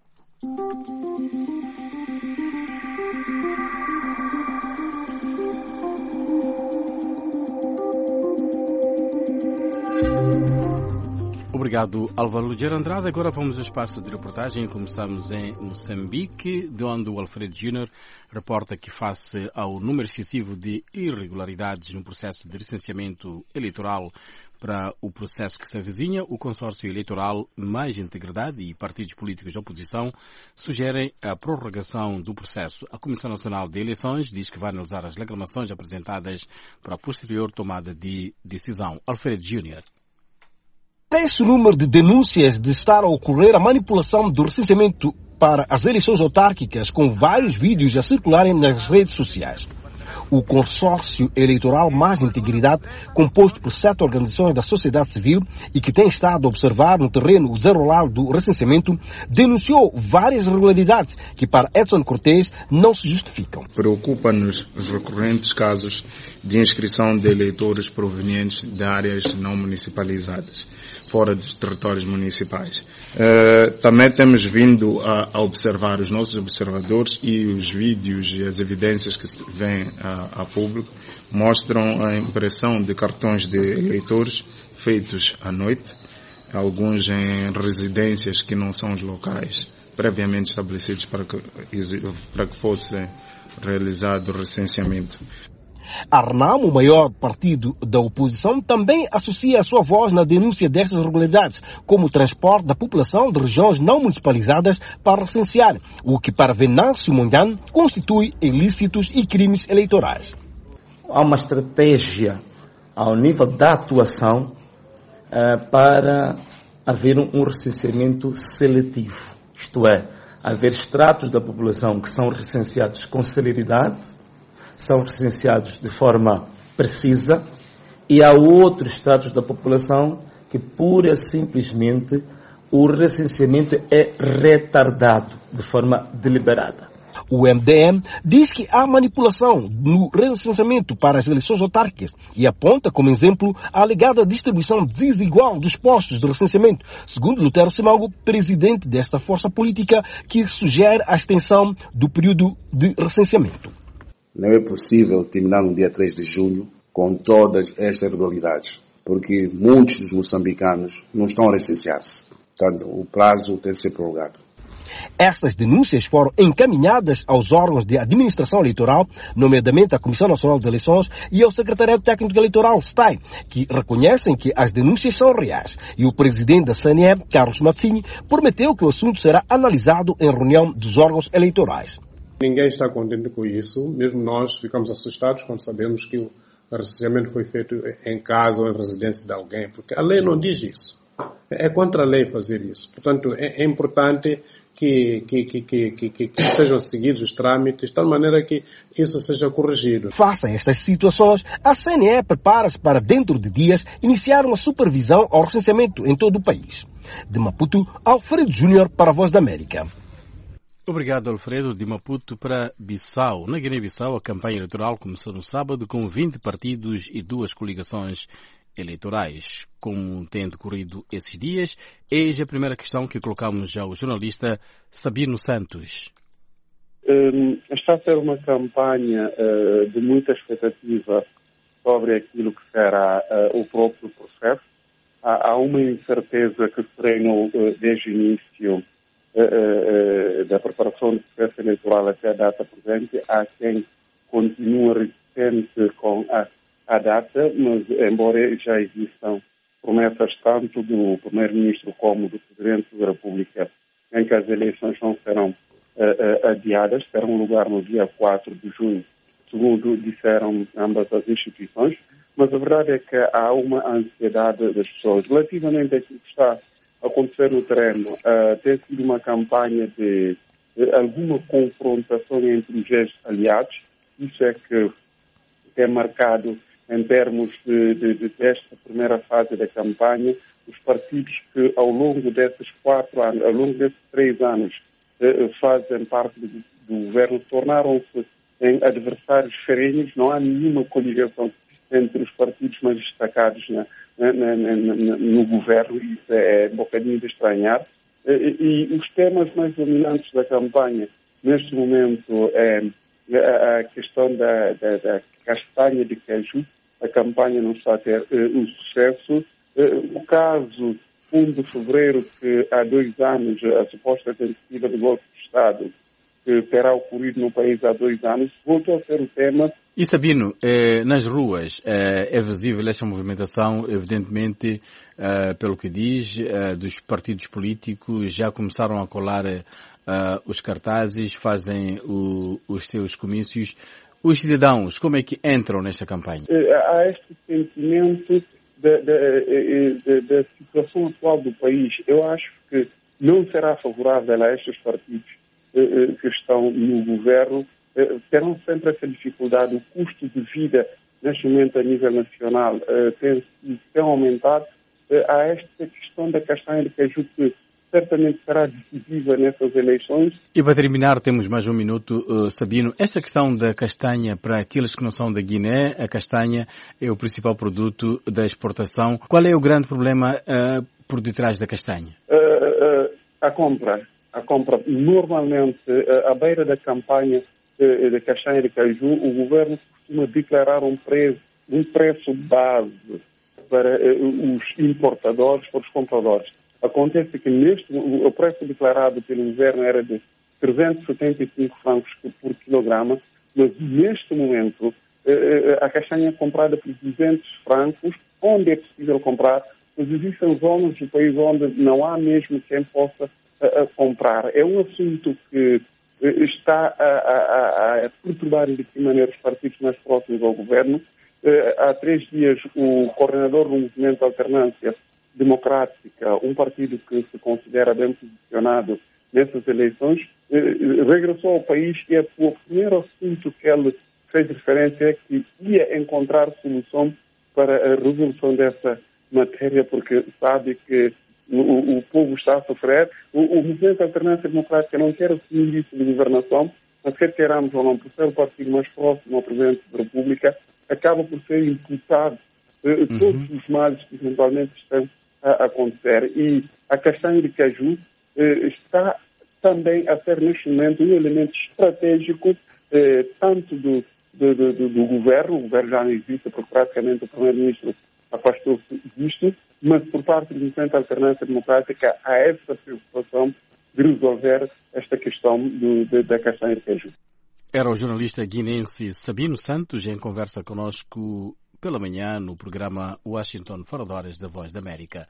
Obrigado, Álvaro Ligeiro Andrade. Agora vamos ao espaço de reportagem. Começamos em Moçambique, de onde o Alfredo Júnior reporta que, face ao número excessivo de irregularidades no processo de recenseamento eleitoral para o processo que se avizinha, o consórcio eleitoral Mais Integridade e partidos políticos de oposição sugerem a prorrogação do processo. A Comissão Nacional de Eleições diz que vai analisar as reclamações apresentadas para a posterior tomada de decisão. Alfredo Júnior. Cresce o número de denúncias de estar a ocorrer a manipulação do recenseamento para as eleições autárquicas, com vários vídeos a circularem nas redes sociais. O consórcio eleitoral Mais Integridade, composto por 7 organizações da sociedade civil e que tem estado a observar no terreno o desenrolar do recenseamento, denunciou várias irregularidades que, para Edson Cortés, não se justificam. Preocupa-nos os recorrentes casos de inscrição de eleitores provenientes de áreas não municipalizadas, fora dos territórios municipais. Também temos vindo a observar, os nossos observadores e os vídeos e as evidências que vêm a público mostram a impressão de cartões de eleitores feitos à noite, alguns em residências que não são os locais previamente estabelecidos para que fosse realizado o recenseamento. A RENAM, o maior partido da oposição, também associa a sua voz na denúncia destas irregularidades, como o transporte da população de regiões não municipalizadas para recensear, o que para Venâncio Mondlane constitui ilícitos e crimes eleitorais. Há uma estratégia ao nível da atuação para haver um recenseamento seletivo, isto é, haver estratos da população que são recenseados com celeridade, são recenseados de forma precisa, e há outros estratos da população que pura e simplesmente o recenseamento é retardado de forma deliberada. O MDM diz que há manipulação no recenseamento para as eleições autárquicas e aponta como exemplo a alegada distribuição desigual dos postos de recenseamento, segundo Lutero Simango, presidente desta força política, que sugere a extensão do período de recenseamento. Não é possível terminar no dia 3 de junho com todas estas irregularidades, porque muitos dos moçambicanos não estão a recensear-se. Portanto, o prazo tem de ser prorrogado. Estas denúncias foram encaminhadas aos órgãos de administração eleitoral, nomeadamente à Comissão Nacional de Eleições e ao Secretariado Técnico Eleitoral, STAI, que reconhecem que as denúncias são reais. E o presidente da CNE, Carlos Mazzini, prometeu que o assunto será analisado em reunião dos órgãos eleitorais. Ninguém está contente com isso, mesmo nós ficamos assustados quando sabemos que o recenseamento foi feito em casa ou em residência de alguém, porque a lei não diz isso. É contra a lei fazer isso. Portanto, é importante que sejam seguidos os trâmites, de tal maneira que isso seja corrigido. Face a estas situações, a CNE prepara-se para, dentro de dias, iniciar uma supervisão ao recenseamento em todo o país. De Maputo, Alfredo Júnior para a Voz da América. Obrigado, Alfredo. De Maputo para Bissau. Na Guiné-Bissau, a campanha eleitoral começou no sábado com 20 partidos e 2 coligações eleitorais. Como tem decorrido esses dias? Eis a primeira questão que colocamos ao jornalista Sabino Santos. Está a ser uma campanha de muita expectativa sobre aquilo que será o próprio processo. Há uma incerteza que se treinou desde o início da preparação do processo eleitoral até a data presente. Há quem continua resistente com a data, mas embora já existam promessas tanto do Primeiro-Ministro como do Presidente da República em que as eleições não serão adiadas, terão lugar no dia 4 de junho, segundo disseram ambas as instituições, mas a verdade é que há uma ansiedade das pessoas. Relativamente àquilo que está a acontecer no terreno, tem sido uma campanha de alguma confrontação entre os aliados, isso é que é marcado em termos desta primeira fase da campanha, os partidos que ao longo desses 4 anos, ao longo desses 3 anos, fazem parte do governo tornaram-se em adversários ferrenhos. Não há nenhuma coligação entre os partidos mais destacados no governo. Isso é um bocadinho de estranhar. E os temas mais dominantes da campanha, neste momento, é a questão da castanha de caju. A campanha não está a ter um sucesso. O caso 1 de fevereiro, que há 2 anos, a suposta tentativa de golpe de Estado, que terá ocorrido no país há 2 anos, voltou a ser o tema. E Sabino, nas ruas é visível essa movimentação, evidentemente, pelo que diz, dos partidos políticos, já começaram a colar os cartazes, fazem os seus comícios. Os cidadãos, como é que entram nesta campanha? Há este sentimento da situação atual do país. Eu acho que não será favorável a estes partidos que estão no governo. Terão sempre essa dificuldade. O custo de vida, neste momento, a nível nacional, tem aumentado. Há esta questão da castanha de caju, que certamente será decisiva nessas eleições. E para terminar, temos mais um minuto, Sabino. Essa questão da castanha, para aqueles que não são da Guiné, a castanha é o principal produto da exportação. Qual é o grande problema por detrás da castanha? A compra. Normalmente, à beira da campanha da castanha de caju, o governo costuma declarar um preço base para os importadores, para os compradores. Acontece que o preço declarado pelo governo era de 375 francos por quilograma, mas neste momento a castanha é comprada por 200 francos, onde é possível comprar, mas existem zonas do país onde não há mesmo quem possa comprar. É um assunto que está a perturbar de que maneira os partidos mais próximos ao governo. Há 3 dias, o coordenador do Movimento Alternância Democrática, um partido que se considera bem posicionado nessas eleições, regressou ao país e o primeiro assunto que ele fez referência é que ia encontrar solução para a resolução dessa matéria, porque sabe que o povo está a sofrer. O Movimento Alternância Democrática não quer assumir isso de governação, mas quer queiramos ou não, por ser o partido mais próximo ao Presidente da República, acaba por ser imputado todos os males que eventualmente estão a acontecer. E a castanha de caju está também a ser, neste momento, um elemento estratégico tanto do governo. O governo já não existe, porque praticamente o Primeiro-Ministro afastou-se disto, mas por parte do Movimento Alternância Democrática há essa preocupação de resolver esta questão da castanha de caju. Era o jornalista guinense Sabino Santos em conversa conosco pela manhã no programa Washington Fora de Horas da Voz da América.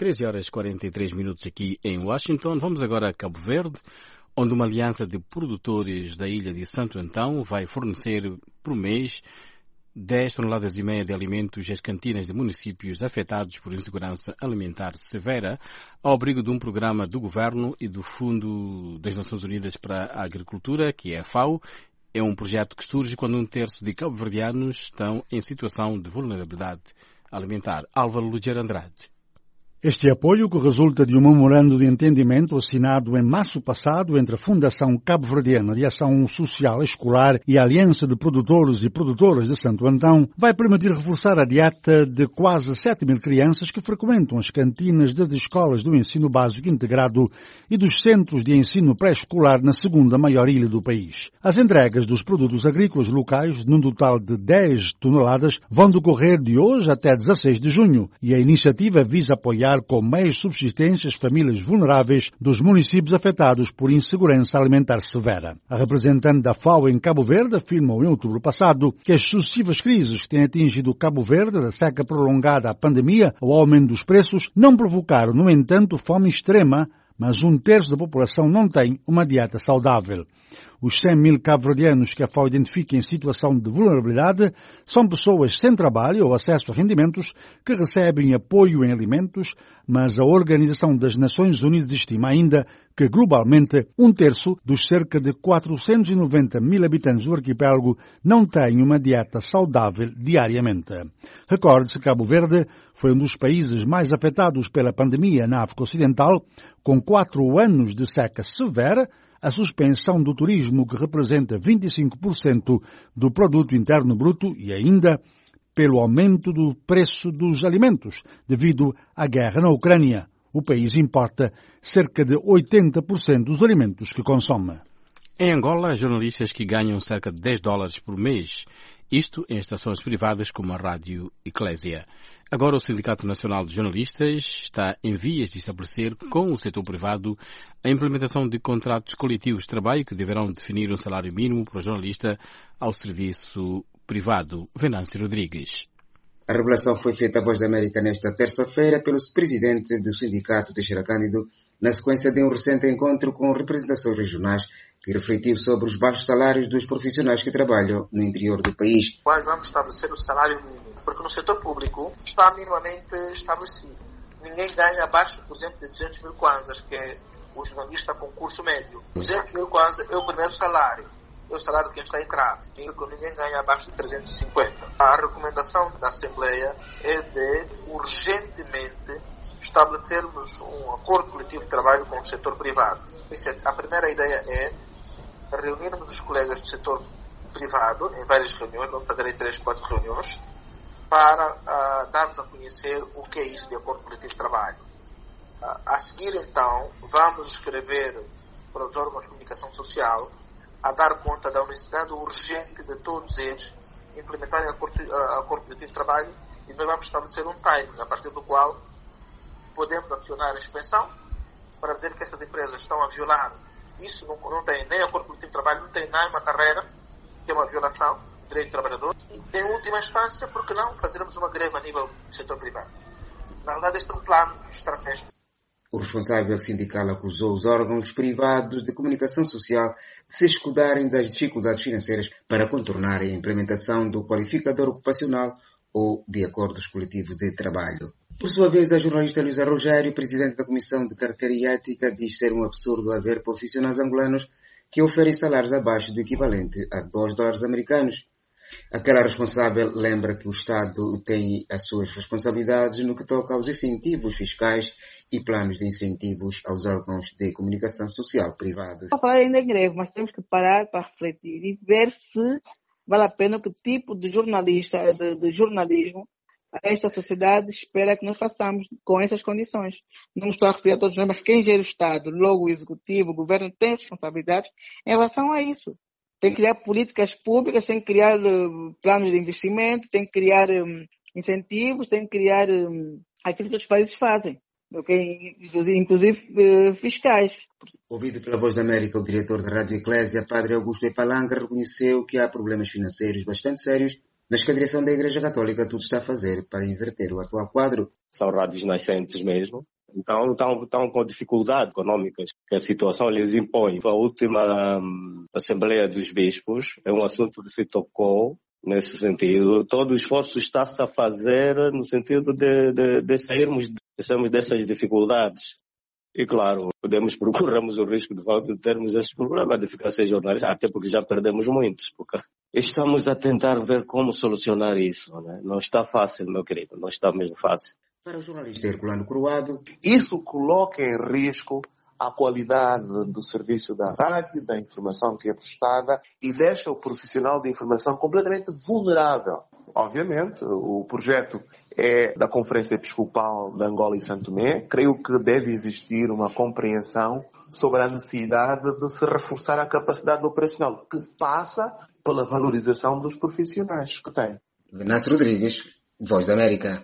13h43 aqui em Washington. Vamos agora a Cabo Verde, onde uma aliança de produtores da ilha de Santo Antão vai fornecer por mês 10,5 toneladas de alimentos às cantinas de municípios afetados por insegurança alimentar severa, ao abrigo de um programa do Governo e do Fundo das Nações Unidas para a Agricultura, que é a FAO. É um projeto que surge quando 1/3 de cabo-verdianos estão em situação de vulnerabilidade alimentar. Álvaro Luger Andrade. Este apoio, que resulta de um memorando de entendimento assinado em março passado entre a Fundação Cabo-Verdiana de Ação Social Escolar e a Aliança de Produtores e Produtoras de Santo Antão, vai permitir reforçar a dieta de quase 7.000 crianças que frequentam as cantinas das escolas do ensino básico integrado e dos centros de ensino pré-escolar na segunda maior ilha do país. As entregas dos produtos agrícolas locais, num total de 10 toneladas, vão decorrer de hoje até 16 de junho e a iniciativa visa apoiar com meios subsistentes famílias vulneráveis dos municípios afetados por insegurança alimentar severa. A representante da FAO em Cabo Verde afirmou em outubro passado que as sucessivas crises que têm atingido Cabo Verde, da seca prolongada à pandemia ao aumento dos preços, não provocaram, no entanto, fome extrema, mas 1/3 da população não tem uma dieta saudável. Os 100.000 cabo-verdianos que a FAO identifica em situação de vulnerabilidade são pessoas sem trabalho ou acesso a rendimentos que recebem apoio em alimentos, mas a Organização das Nações Unidas estima ainda que, globalmente, 1/3 dos cerca de 490.000 habitantes do arquipélago não têm uma dieta saudável diariamente. Recorde-se que Cabo Verde foi um dos países mais afetados pela pandemia na África Ocidental, com 4 anos de seca severa, a suspensão do turismo, que representa 25% do produto interno bruto, e ainda pelo aumento do preço dos alimentos, devido à guerra na Ucrânia. O país importa cerca de 80% dos alimentos que consome. Em Angola, jornalistas que ganham cerca de $10 por mês, isto em estações privadas como a Rádio Eclésia. Agora o Sindicato Nacional de Jornalistas está em vias de estabelecer com o setor privado a implementação de contratos coletivos de trabalho que deverão definir um salário mínimo para o jornalista ao serviço privado. Venâncio Rodrigues. A revelação foi feita à Voz da América nesta terça-feira pelo presidente do sindicato, Teixeira Cândido, na sequência de um recente encontro com representações regionais que refletiu sobre os baixos salários dos profissionais que trabalham no interior do país. Nós vamos estabelecer o salário mínimo, porque no setor público está minimamente estabelecido. Ninguém ganha abaixo, por exemplo, de 200 mil kwanzas, que é o jornalista concurso médio. 200 mil kwanzas é o primeiro salário. É o salário de quem está a entrar. Ninguém ganha abaixo de 350. A recomendação da Assembleia é de urgentemente estabelecermos um acordo coletivo de trabalho com o setor privado. A primeira ideia é reunirmos os colegas do setor privado em várias reuniões, vamos fazer aí 3-4 reuniões, para darmos a conhecer o que é isso de acordo coletivo de trabalho. A seguir, então, vamos escrever para os órgãos de comunicação social a dar conta da necessidade urgente de todos eles implementarem acordo coletivo de trabalho, e nós vamos estabelecer um timing a partir do qual podemos acionar a inspeção para dizer que estas empresas estão a violar. Isso não tem nem acordo coletivo de trabalho, não tem nem uma carreira, que é uma violação do direito do trabalhador. E, em última instância, por que não fazermos uma greve a nível do setor privado? Na verdade, este é um plano estratégico. O responsável sindical acusou os órgãos privados de comunicação social de se escudarem das dificuldades financeiras para contornarem a implementação do qualificador ocupacional ou de acordos coletivos de trabalho. Por sua vez, a jornalista Luísa Rogério, presidente da Comissão de Carteira e Ética, diz ser um absurdo haver profissionais angolanos que oferem salários abaixo do equivalente a $2 americanos. Aquela responsável lembra que o Estado tem as suas responsabilidades no que toca aos incentivos fiscais e planos de incentivos aos órgãos de comunicação social privados. Vou falar ainda em greve, mas temos que parar para refletir e ver se vale a pena, que tipo de jornalista, de jornalismo, esta sociedade espera que nós façamos com essas condições. Não estou a referir a todos, mas quem gera o Estado, logo o Executivo, o Governo, tem responsabilidades em relação a isso. Tem que criar políticas públicas, tem que criar planos de investimento, tem que criar incentivos, tem que criar aquilo que os países fazem, okay? Inclusive fiscais. Ouvido pela Voz da América, o diretor da Rádio Eclésia, Padre Augusto Epalanga, reconheceu que há problemas financeiros bastante sérios, mas que a direção da Igreja Católica tudo está a fazer para inverter o atual quadro. São rádios nascentes mesmo. Então estão com dificuldades econômicas que a situação lhes impõe. A última Assembleia dos Bispos é um assunto que se tocou nesse sentido. Todo o esforço está-se a fazer no sentido de sairmos dessas dificuldades. E claro, procuramos o risco de volta de termos esses problemas de ficar sem jornalistas, até porque já perdemos muitos. Porque estamos a tentar ver como solucionar isso, né? Não está fácil, meu querido, não está mesmo fácil. Para o jornalista Herculano Croado, isso coloca em risco a qualidade do serviço da rádio, da informação que é prestada, e deixa o profissional de informação completamente vulnerável. Obviamente, o projeto é da Conferência Episcopal de Angola e Santo Tomé. Creio que deve existir uma compreensão sobre a necessidade de se reforçar a capacidade operacional, que passa pela valorização dos profissionais que tem. Venâncio Rodrigues, Voz da América.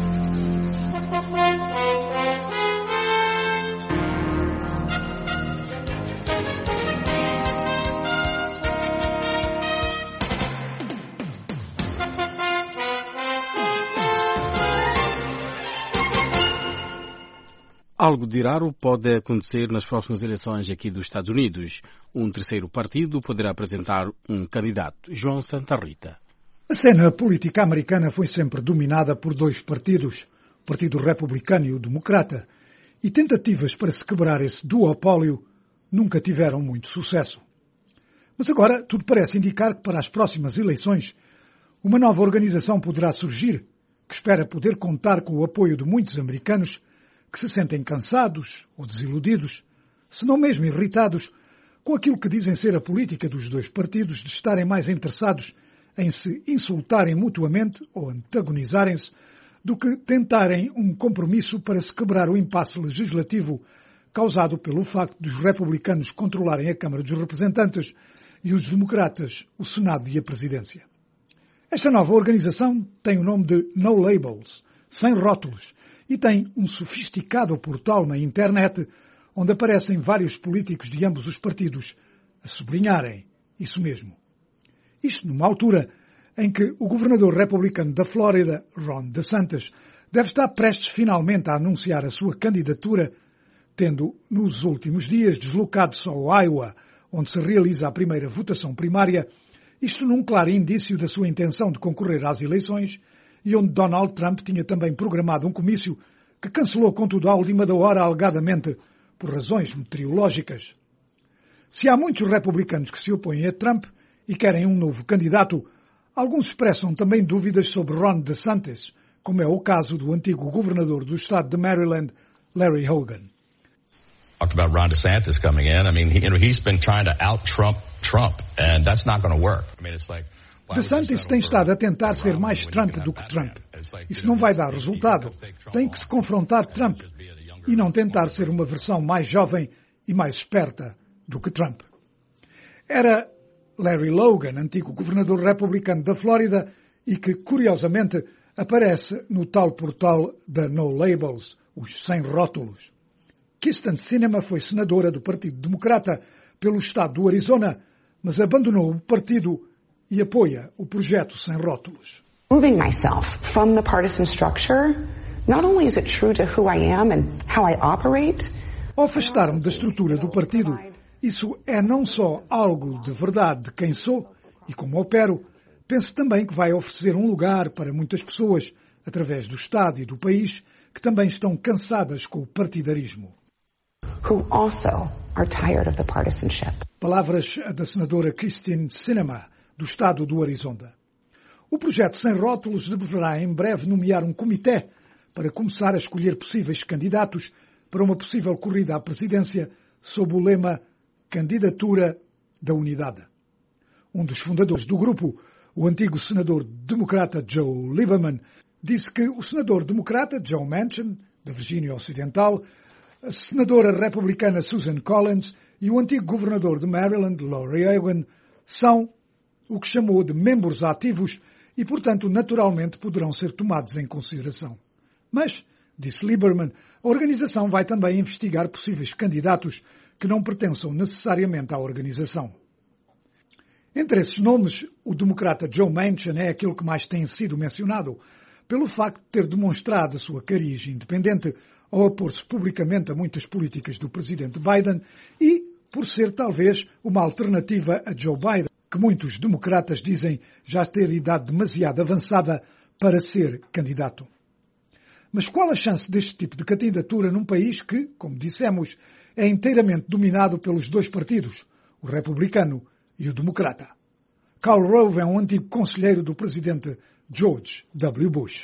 Algo de raro pode acontecer nas próximas eleições aqui dos Estados Unidos. Um terceiro partido poderá apresentar um candidato, João Santa Rita. A cena política americana foi sempre dominada por dois partidos, o Partido Republicano e o Democrata, e tentativas para se quebrar esse duopólio nunca tiveram muito sucesso. Mas agora tudo parece indicar que para as próximas eleições uma nova organização poderá surgir, que espera poder contar com o apoio de muitos americanos que se sentem cansados ou desiludidos, se não mesmo irritados, com aquilo que dizem ser a política dos dois partidos de estarem mais interessados em se insultarem mutuamente ou antagonizarem-se do que tentarem um compromisso para se quebrar o impasse legislativo causado pelo facto dos republicanos controlarem a Câmara dos Representantes e os democratas o Senado e a Presidência. Esta nova organização tem o nome de No Labels, sem rótulos, e tem um sofisticado portal na internet onde aparecem vários políticos de ambos os partidos a sublinharem isso mesmo. Isto numa altura em que o governador republicano da Flórida, Ron DeSantis, deve estar prestes finalmente a anunciar a sua candidatura, tendo nos últimos dias deslocado-se ao Iowa, onde se realiza a primeira votação primária, isto num claro indício da sua intenção de concorrer às eleições, e onde Donald Trump tinha também programado um comício que cancelou, contudo, à última da hora, alegadamente por razões meteorológicas. Se há muitos republicanos que se opõem a Trump e querem um novo candidato, alguns expressam também dúvidas sobre Ron DeSantis, como é o caso do antigo governador do estado de Maryland, Larry Hogan. Talked about Ron DeSantis coming in. I mean, he's been trying to out-Trump Trump, and that's not going to work. I mean, it's like DeSantis tem estado a tentar ser mais Trump do que Trump. Isso não vai dar resultado. Tem que se confrontar Trump e não tentar ser uma versão mais jovem e mais esperta do que Trump. Era Larry Logan, antigo governador republicano da Flórida, e que, curiosamente, aparece no tal portal da No Labels, os sem rótulos. Kyrsten Sinema foi senadora do Partido Democrata pelo estado do Arizona, mas abandonou o partido e apoia o projeto sem rótulos. Moving myself from the partisan structure, not only is it true to who I am and how I operate. Ao afastar-me da estrutura do partido, isso é não só algo de verdade de quem sou e como opero, penso também que vai oferecer um lugar para muitas pessoas, através do Estado e do país, que também estão cansadas com o partidarismo. Who also are tired of the partisanship. Palavras da senadora Kyrsten Sinema, do estado do Arizona. O projeto Sem Rótulos deverá em breve nomear um comitê para começar a escolher possíveis candidatos para uma possível corrida à presidência sob o lema Candidatura da Unidade. Um dos fundadores do grupo, o antigo senador democrata Joe Lieberman, disse que o senador democrata Joe Manchin, da Virgínia Ocidental, a senadora republicana Susan Collins e o antigo governador de Maryland, Larry Hogan, são o que chamou de membros ativos e, portanto, naturalmente poderão ser tomados em consideração. Mas, disse Lieberman, a organização vai também investigar possíveis candidatos que não pertençam necessariamente à organização. Entre esses nomes, o democrata Joe Manchin é aquele que mais tem sido mencionado, pelo facto de ter demonstrado a sua cariz independente ao opor-se publicamente a muitas políticas do presidente Biden e por ser talvez uma alternativa a Joe Biden, que muitos democratas dizem já ter idade demasiado avançada para ser candidato. Mas qual a chance deste tipo de candidatura num país que, como dissemos, é inteiramente dominado pelos dois partidos, o republicano e o democrata? Karl Rove é um antigo conselheiro do presidente George W. Bush.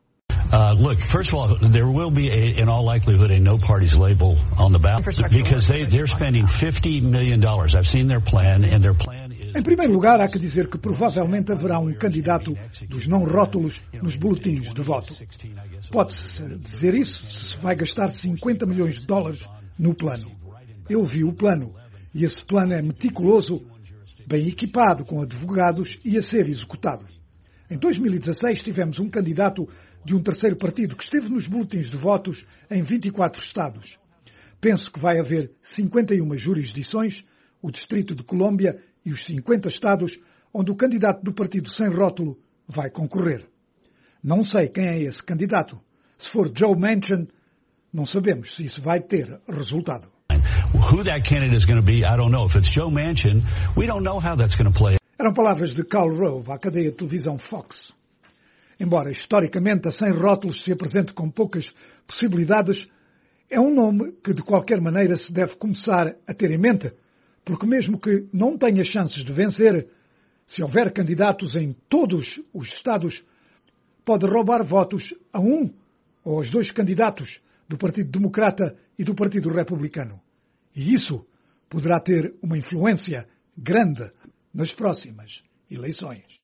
Look, first of all, there will be, in all likelihood, a no parties label on the ballot because they're spending $50 million. I've seen their plan, and their plan is... Em primeiro lugar, há que dizer que provavelmente haverá um candidato dos não rótulos nos boletins de voto. Pode-se dizer isso se se vai gastar $50 milhões no plano. Eu vi o plano, e esse plano é meticuloso, bem equipado com advogados e a ser executado. Em 2016 tivemos um candidato de um terceiro partido que esteve nos boletins de votos em 24 estados. Penso que vai haver 51 jurisdições, o Distrito de Colômbia e os 50 estados onde o candidato do partido sem rótulo vai concorrer. Não sei quem é esse candidato. Se for Joe Manchin, não sabemos se isso vai ter resultado. Who that candidate is going to be, I don't know. If it's Joe Manchin, we don't know how that's going to play. Eram palavras de Karl Rove à cadeia de televisão Fox. Embora historicamente a Sem Rótulos se apresente com poucas possibilidades, é um nome que de qualquer maneira se deve começar a ter em mente, porque mesmo que não tenha chances de vencer, se houver candidatos em todos os estados, pode roubar votos a um ou aos dois candidatos do Partido Democrata e do Partido Republicano. E isso poderá ter uma influência grande nas próximas eleições.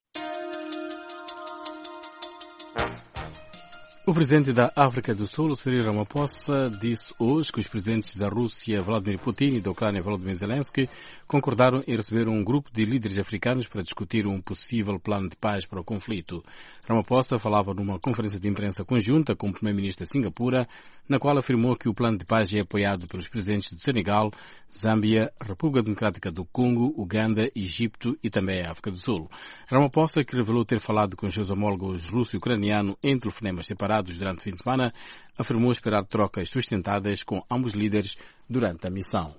O presidente da África do Sul, Cyril Ramaphosa, disse hoje que os presidentes da Rússia, Vladimir Putin, e da Ucrânia, Volodymyr Zelensky, concordaram em receber um grupo de líderes africanos para discutir um possível plano de paz para o conflito. Ramaphosa falava numa conferência de imprensa conjunta com o primeiro-ministro da Singapura, na qual afirmou que o plano de paz é apoiado pelos presidentes do Senegal, Zâmbia, República Democrática do Congo, Uganda, Egito e também a África do Sul. Ramaphosa, que revelou ter falado com os seus homólogos russo e ucraniano em telefonemas separados durante o fim de semana, afirmou esperar trocas sustentadas com ambos líderes durante a missão.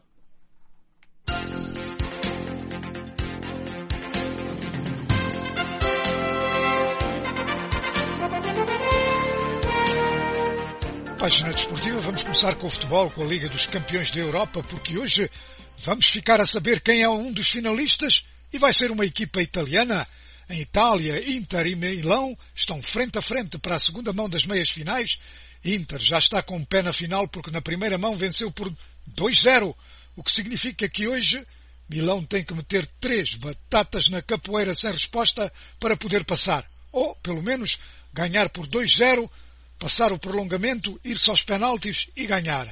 Página desportiva, vamos começar com o futebol, com a Liga dos Campeões da Europa, porque hoje vamos ficar a saber quem é um dos finalistas e vai ser uma equipa italiana. Em Itália, Inter e Milão estão frente a frente para a segunda mão das meias finais. Inter já está com o pé na final porque na primeira mão venceu por 2-0, o que significa que hoje Milão tem que meter 3 batatas na capoeira sem resposta para poder passar. Ou, pelo menos, ganhar por 2-0, passar o prolongamento, ir-se aos penaltis e ganhar.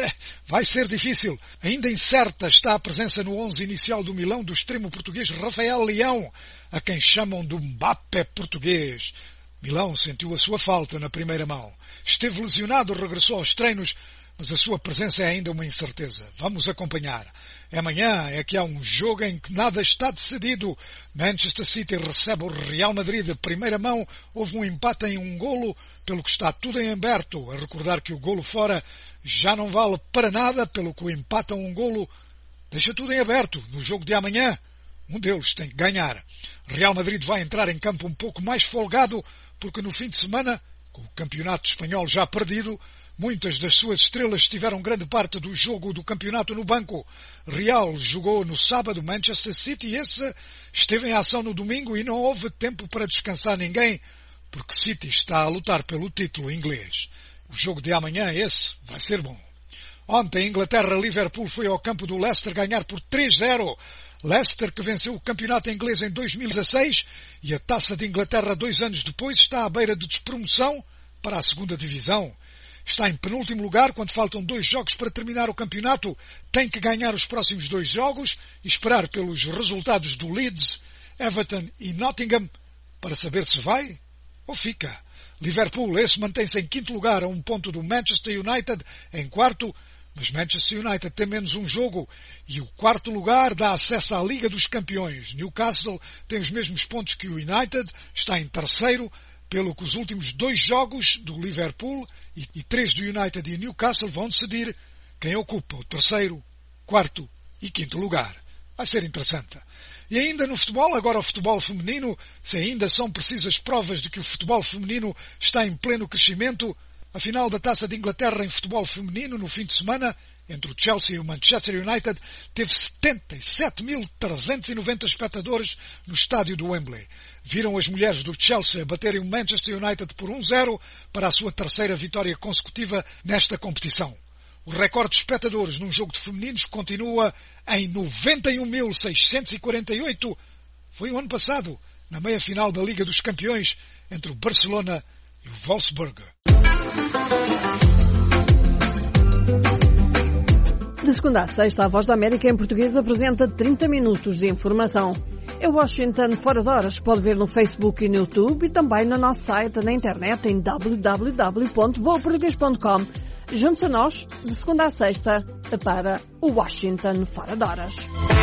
Vai ser difícil. Ainda incerta está a presença no 11 inicial do Milão do extremo português Rafael Leão, a quem chamam do Mbappé português. Milão sentiu a sua falta na primeira mão. Esteve lesionado, regressou aos treinos, mas a sua presença é ainda uma incerteza. Vamos acompanhar. Amanhã é que há um jogo em que nada está decidido. Manchester City recebe o Real Madrid de primeira mão. Houve um empate em 1-golo, pelo que está tudo em aberto. A recordar que o golo fora já não vale para nada, pelo que o empate a 1-golo deixa tudo em aberto. No jogo de amanhã, um deles tem que ganhar. Real Madrid vai entrar em campo um pouco mais folgado, porque no fim de semana, com o campeonato espanhol já perdido, muitas das suas estrelas tiveram grande parte do jogo do campeonato no banco. Real jogou no sábado, Manchester City esse esteve em ação no domingo e não houve tempo para descansar ninguém, porque City está a lutar pelo título inglês. O jogo de amanhã esse vai ser bom. Ontem, Inglaterra-Liverpool foi ao campo do Leicester ganhar por 3-0. Leicester, que venceu o campeonato inglês em 2016 e a Taça de Inglaterra 2 anos depois, está à beira de despromoção para a segunda divisão. Está em penúltimo lugar quando faltam 2 jogos para terminar o campeonato. Tem que ganhar os próximos 2 jogos e esperar pelos resultados do Leeds, Everton e Nottingham para saber se vai ou fica. Liverpool, esse mantém-se em 5º lugar a 1 ponto do Manchester United em 4º, mas Manchester United tem menos um jogo e o 4º lugar dá acesso à Liga dos Campeões. Newcastle tem os mesmos pontos que o United, está em 3º, pelo que os últimos 2 jogos do Liverpool e 3 do United e Newcastle vão decidir quem ocupa o 3º, 4º e 5º lugar. Vai ser interessante. E ainda no futebol, agora o futebol feminino, se ainda são precisas provas de que o futebol feminino está em pleno crescimento, a final da Taça de Inglaterra em futebol feminino no fim de semana, entre o Chelsea e o Manchester United, teve 77.390 espectadores no estádio do Wembley. Viram as mulheres do Chelsea baterem o Manchester United por 1-0 para a sua 3ª vitória consecutiva nesta competição. O recorde de espectadores num jogo de femininos continua em 91.648. Foi o ano passado, na meia-final da Liga dos Campeões, entre o Barcelona e o Wolfsburg. De segunda a sexta, a Voz da América em português apresenta 30 minutos de informação. É Washington fora de horas. Pode ver no Facebook e no YouTube e também no nosso site na internet em www.voaportugues.com. Junte-se a nós de segunda a sexta para o Washington fora de horas.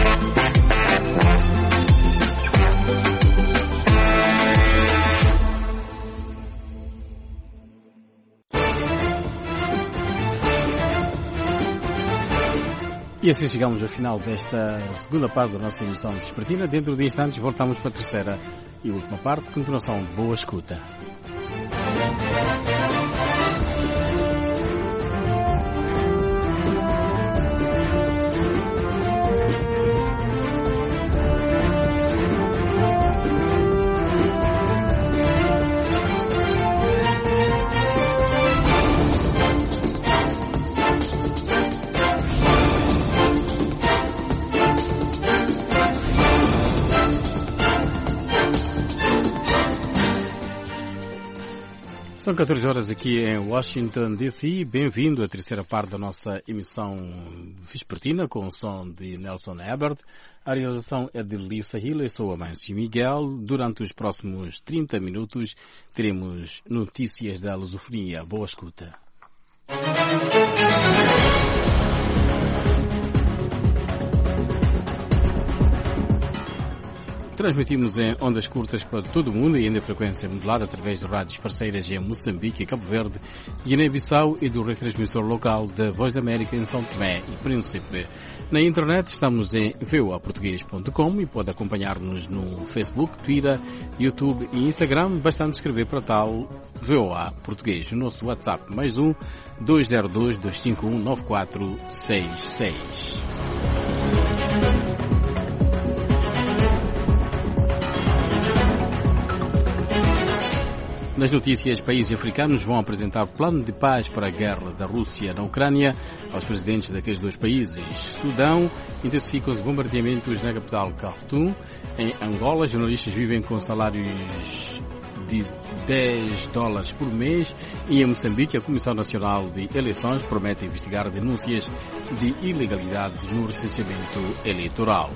E assim chegamos ao final desta segunda parte da nossa emissão vespertina. Dentro de instantes voltamos para a terceira e última parte. Continuação de boa escuta. São 14 horas aqui em Washington, D.C. Bem-vindo à terceira parte da nossa emissão vespertina com o som de Nelson Ebert. A realização é de Liu Sahila e sou Amâncio Miguel. Durante os próximos 30 minutos teremos notícias da lusofonia. Boa escuta. Transmitimos em ondas curtas para todo o mundo e ainda frequência modulada através de rádios parceiras em Moçambique e Cabo Verde, Guiné-Bissau e do retransmissor local da Voz da América em São Tomé e Príncipe. Na internet estamos em voaportugues.com e pode acompanhar-nos no Facebook, Twitter, YouTube e Instagram, bastante escrever para tal VOA Português. O nosso WhatsApp +1 202 251 9466. Nas notícias, países africanos vão apresentar plano de paz para a guerra da Rússia na Ucrânia aos presidentes daqueles dois países. Sudão, intensificam os bombardeamentos na capital Khartoum. Em Angola, jornalistas vivem com salários de $10 por mês. E em Moçambique, a Comissão Nacional de Eleições promete investigar denúncias de ilegalidades no recenseamento eleitoral.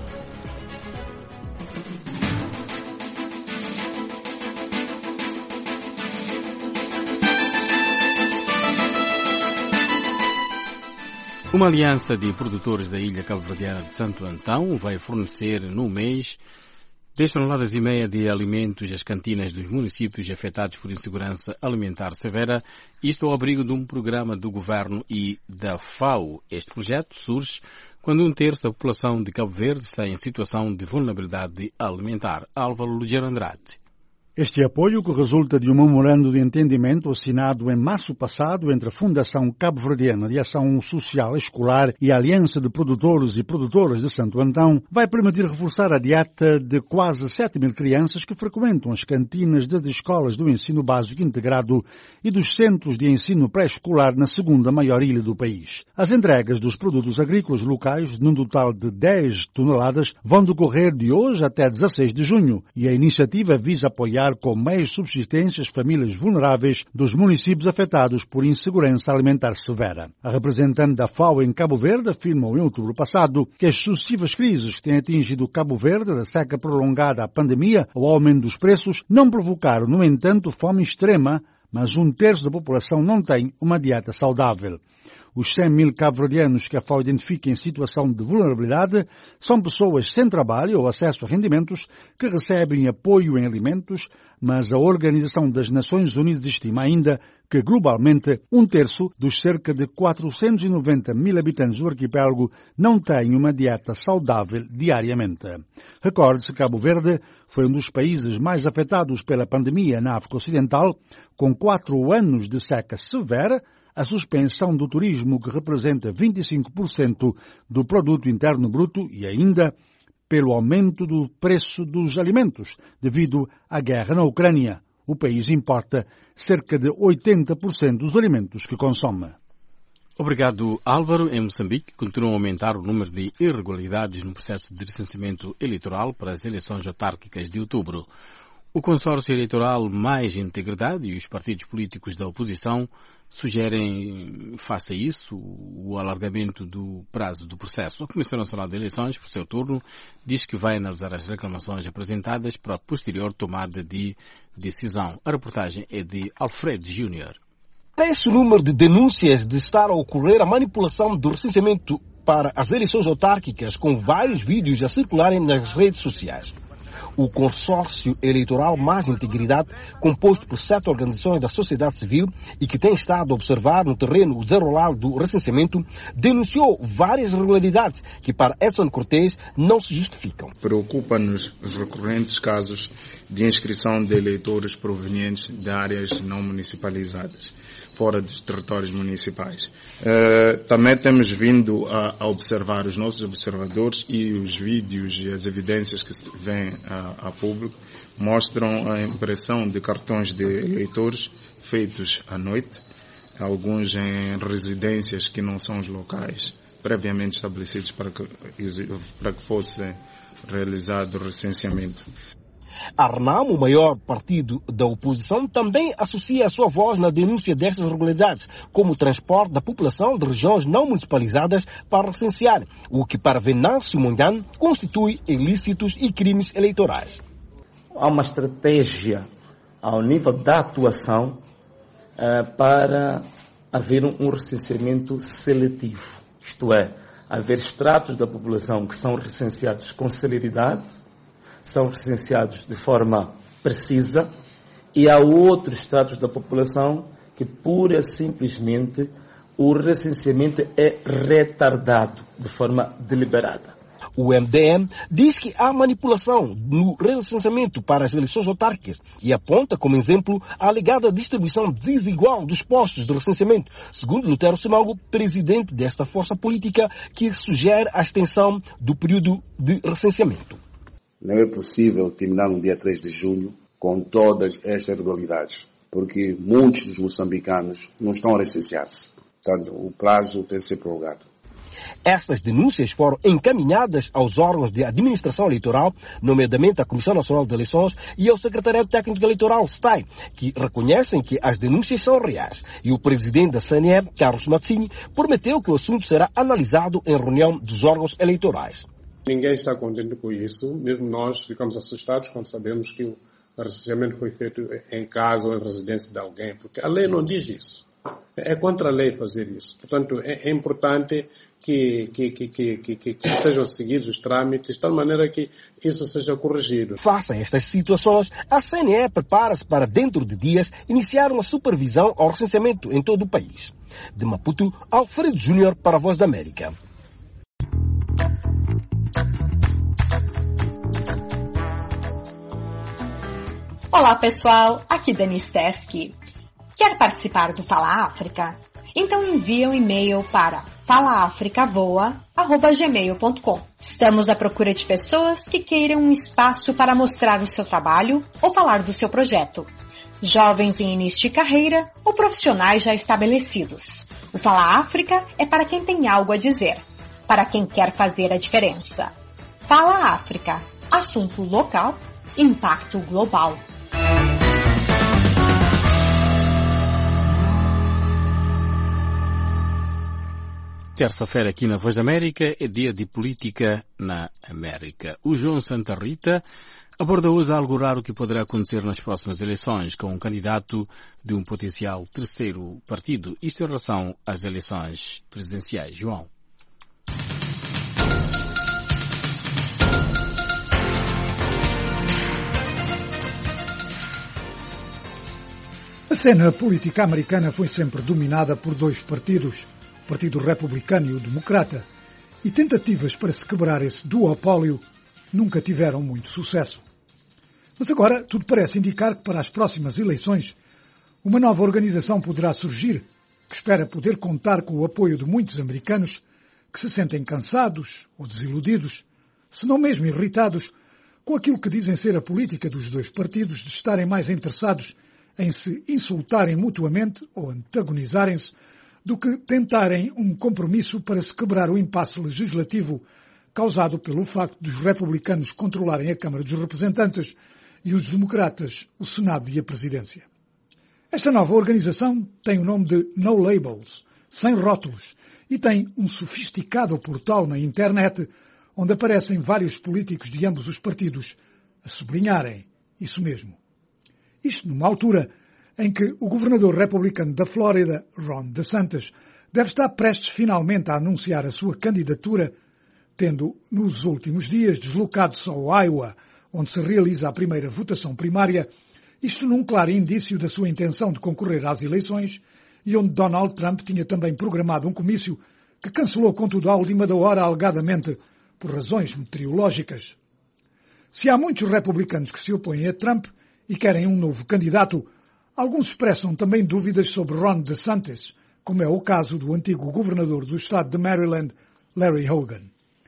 Uma aliança de produtores da ilha cabo-verdiana de Santo Antão vai fornecer no mês 10,5 toneladas de alimentos às cantinas dos municípios afetados por insegurança alimentar severa, isto ao abrigo de um programa do Governo e da FAO. Este projeto surge quando 1/3 da população de Cabo Verde está em situação de vulnerabilidade alimentar. Álvaro Lugero Andrade. Este apoio, que resulta de um memorando de entendimento assinado em março passado entre a Fundação Cabo-Verdiana de Ação Social Escolar e a Aliança de Produtores e Produtoras de Santo Antão, vai permitir reforçar a dieta de quase 7.000 crianças que frequentam as cantinas das escolas do ensino básico integrado e dos centros de ensino pré-escolar na segunda maior ilha do país. As entregas dos produtos agrícolas locais, num total de 10 toneladas, vão decorrer de hoje até 16 de junho e a iniciativa visa apoiar com meios subsistências famílias vulneráveis dos municípios afetados por insegurança alimentar severa. A representante da FAO em Cabo Verde afirmou em outubro passado que as sucessivas crises que têm atingido Cabo Verde, da seca prolongada à pandemia ao aumento dos preços, não provocaram, no entanto, fome extrema, mas 1/3 da população não tem uma dieta saudável. Os 100.000 cabo-verdianos que a FAO identifica em situação de vulnerabilidade são pessoas sem trabalho ou acesso a rendimentos que recebem apoio em alimentos, mas a Organização das Nações Unidas estima ainda que, globalmente, 1/3 dos cerca de 490.000 habitantes do arquipélago não têm uma dieta saudável diariamente. Recorde-se que Cabo Verde foi um dos países mais afetados pela pandemia na África Ocidental, com 4 anos de seca severa, a suspensão do turismo, que representa 25% do produto interno bruto, e ainda pelo aumento do preço dos alimentos devido à guerra na Ucrânia. O país importa cerca de 80% dos alimentos que consome. Obrigado, Álvaro. Em Moçambique, continua a aumentar o número de irregularidades no processo de recenseamento eleitoral para as eleições autárquicas de outubro. O consórcio eleitoral Mais Integridade e os partidos políticos da oposição sugerem, face a isso, o alargamento do prazo do processo. A Comissão Nacional de Eleições, por seu turno, diz que vai analisar as reclamações apresentadas para a posterior tomada de decisão. A reportagem é de Alfredo Júnior. Esse número de denúncias de estar a ocorrer a manipulação do recenseamento para as eleições autárquicas, com vários vídeos a circularem nas redes sociais. O consórcio eleitoral Mais Integridade, composto por 7 organizações da sociedade civil e que tem estado a observar no terreno o desenrolar do recenseamento, denunciou várias irregularidades que, para Edson Cortés, não se justificam. Preocupa-nos os recorrentes casos de inscrição de eleitores provenientes de áreas não municipalizadas, fora dos territórios municipais. Também temos vindo a observar, os nossos observadores e os vídeos e as evidências que vêm a público mostram a impressão de cartões de eleitores feitos à noite, alguns em residências que não são os locais previamente estabelecidos para que fosse realizado o recenseamento. A Renamo, o maior partido da oposição, também associa a sua voz na denúncia destas irregularidades, como o transporte da população de regiões não municipalizadas para recensear, o que para Venâncio Mondlane constitui ilícitos e crimes eleitorais. Há uma estratégia ao nível da atuação para haver um recenseamento seletivo, isto é, haver estratos da população que são recenseados com celeridade, são recenseados de forma precisa, e há outros estratos da população que pura e simplesmente o recenseamento é retardado de forma deliberada. O MDM diz que há manipulação no recenseamento para as eleições autárquicas e aponta como exemplo a alegada distribuição desigual dos postos de recenseamento, segundo Lutero Simango, presidente desta força política, que sugere a extensão do período de recenseamento. Não é possível terminar no dia 3 de junho com todas estas irregularidades, porque muitos dos moçambicanos não estão a recensear-se. Portanto, o prazo tem de ser prorrogado. Estas denúncias foram encaminhadas aos órgãos de administração eleitoral, nomeadamente à Comissão Nacional de Eleições e ao Secretariado Técnico Eleitoral, STAI, que reconhecem que as denúncias são reais. E o presidente da CNE, Carlos Mazzini, prometeu que o assunto será analisado em reunião dos órgãos eleitorais. Ninguém está contente com isso, mesmo nós ficamos assustados quando sabemos que o recenseamento foi feito em casa ou em residência de alguém, porque a lei não diz isso. É contra a lei fazer isso. Portanto, é importante que sejam seguidos os trâmites de tal maneira que isso seja corrigido. Face a estas situações, a CNE prepara-se para, dentro de dias, iniciar uma supervisão ao recenseamento em todo o país. De Maputo, Alfredo Júnior para a Voz da América. Olá pessoal, aqui Denise Teske. Quer participar do Fala África? Então envie um e-mail para falaafricavoa@gmail.com. Estamos à procura de pessoas que queiram um espaço para mostrar o seu trabalho ou falar do seu projeto. Jovens em início de carreira ou profissionais já estabelecidos. O Fala África é para quem tem algo a dizer, para quem quer fazer a diferença. Fala África, assunto local, impacto global. Terça-feira aqui na Voz da América é dia de política na América. O João Santa Rita aborda hoje algo raro que poderá acontecer nas próximas eleições com um candidato de um potencial terceiro partido. Isto em relação às eleições presidenciais. João. A cena política americana foi sempre dominada por dois partidos, o Partido Republicano e o Democrata, e tentativas para se quebrar esse duopólio nunca tiveram muito sucesso. Mas agora tudo parece indicar que para as próximas eleições uma nova organização poderá surgir, que espera poder contar com o apoio de muitos americanos que se sentem cansados ou desiludidos, se não mesmo irritados, com aquilo que dizem ser a política dos dois partidos de estarem mais interessados em se insultarem mutuamente ou antagonizarem-se do que tentarem um compromisso para se quebrar o impasse legislativo causado pelo facto dos republicanos controlarem a Câmara dos Representantes e os democratas o Senado e a Presidência. Esta nova organização tem o nome de No Labels, sem rótulos, e tem um sofisticado portal na internet onde aparecem vários políticos de ambos os partidos a sublinharem isso mesmo. Isto numa altura em que o governador republicano da Flórida, Ron DeSantis, deve estar prestes finalmente a anunciar a sua candidatura, tendo nos últimos dias deslocado-se ao Iowa, onde se realiza a primeira votação primária, isto num claro indício da sua intenção de concorrer às eleições e onde Donald Trump tinha também programado um comício que cancelou, contudo, à última da hora, alegadamente por razões meteorológicas. Se há muitos republicanos que se opõem a Trump e querem um novo candidato, alguns expressam também dúvidas sobre Ron DeSantis, como é o caso do antigo governador do estado de Maryland, Larry Hogan.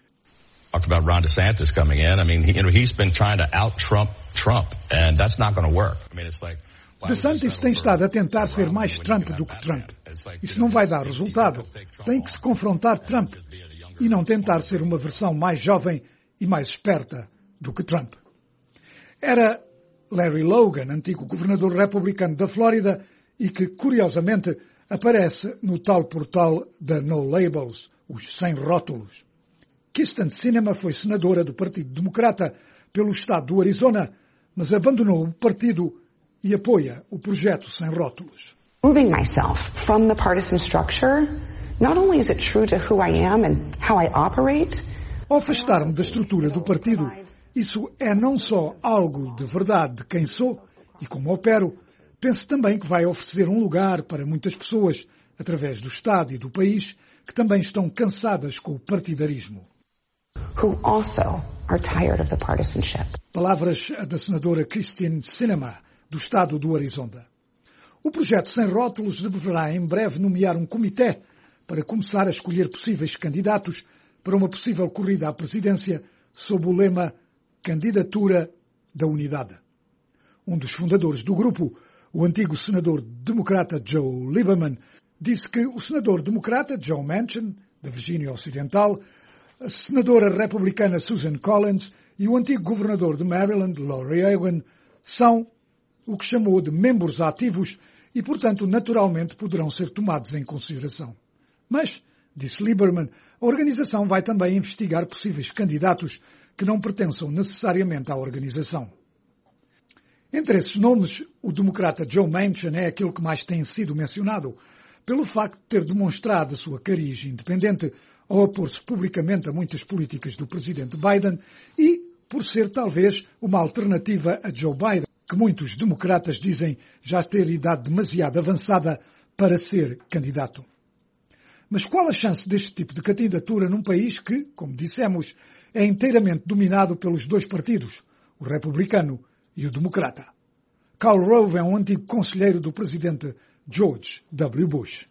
Talked about Ron DeSantis coming in. I mean, he's been trying to out-Trump Trump, and that's not going to work. I mean, it's like DeSantis tem estado a tentar ser mais Trump do que Trump. Isso não vai dar resultado. Tem que se confrontar Trump e não tentar ser uma versão mais jovem e mais esperta do que Trump. era Larry Logan, antigo governador republicano da Flórida e que, curiosamente, aparece no tal portal da No Labels, os Sem Rótulos. Kyrsten Sinema foi senadora do Partido Democrata pelo estado do Arizona, mas abandonou o partido e apoia o projeto Sem Rótulos. Moving myself from the partisan structure, not only is it true to who I am and how I operate, ao afastar-me da estrutura do partido, isso é não só algo de verdade de quem sou e como opero, penso também que vai oferecer um lugar para muitas pessoas, através do Estado e do país, que também estão cansadas com o partidarismo. who also are tired of the partisanship. Palavras da senadora Kyrsten Sinema, do estado do Arizona. O projeto Sem Rótulos deverá em breve nomear um comitê para começar a escolher possíveis candidatos para uma possível corrida à presidência sob o lema Candidatura da Unidade. Um dos fundadores do grupo, o antigo senador democrata Joe Lieberman, disse que o senador democrata Joe Manchin, da Virgínia Ocidental, a senadora republicana Susan Collins e o antigo governador de Maryland, Lori Hogan, são o que chamou de membros ativos e, portanto, naturalmente poderão ser tomados em consideração. Mas, disse Lieberman, a organização vai também investigar possíveis candidatos que não pertençam necessariamente à organização. Entre esses nomes, o democrata Joe Manchin é aquele que mais tem sido mencionado, pelo facto de ter demonstrado a sua cariz independente ao opor-se publicamente a muitas políticas do presidente Biden e por ser talvez uma alternativa a Joe Biden, que muitos democratas dizem já ter idade demasiado avançada para ser candidato. Mas qual a chance deste tipo de candidatura num país que, como dissemos, é inteiramente dominado pelos dois partidos, o republicano e o democrata? Karl Rove é um antigo conselheiro do presidente George W. Bush.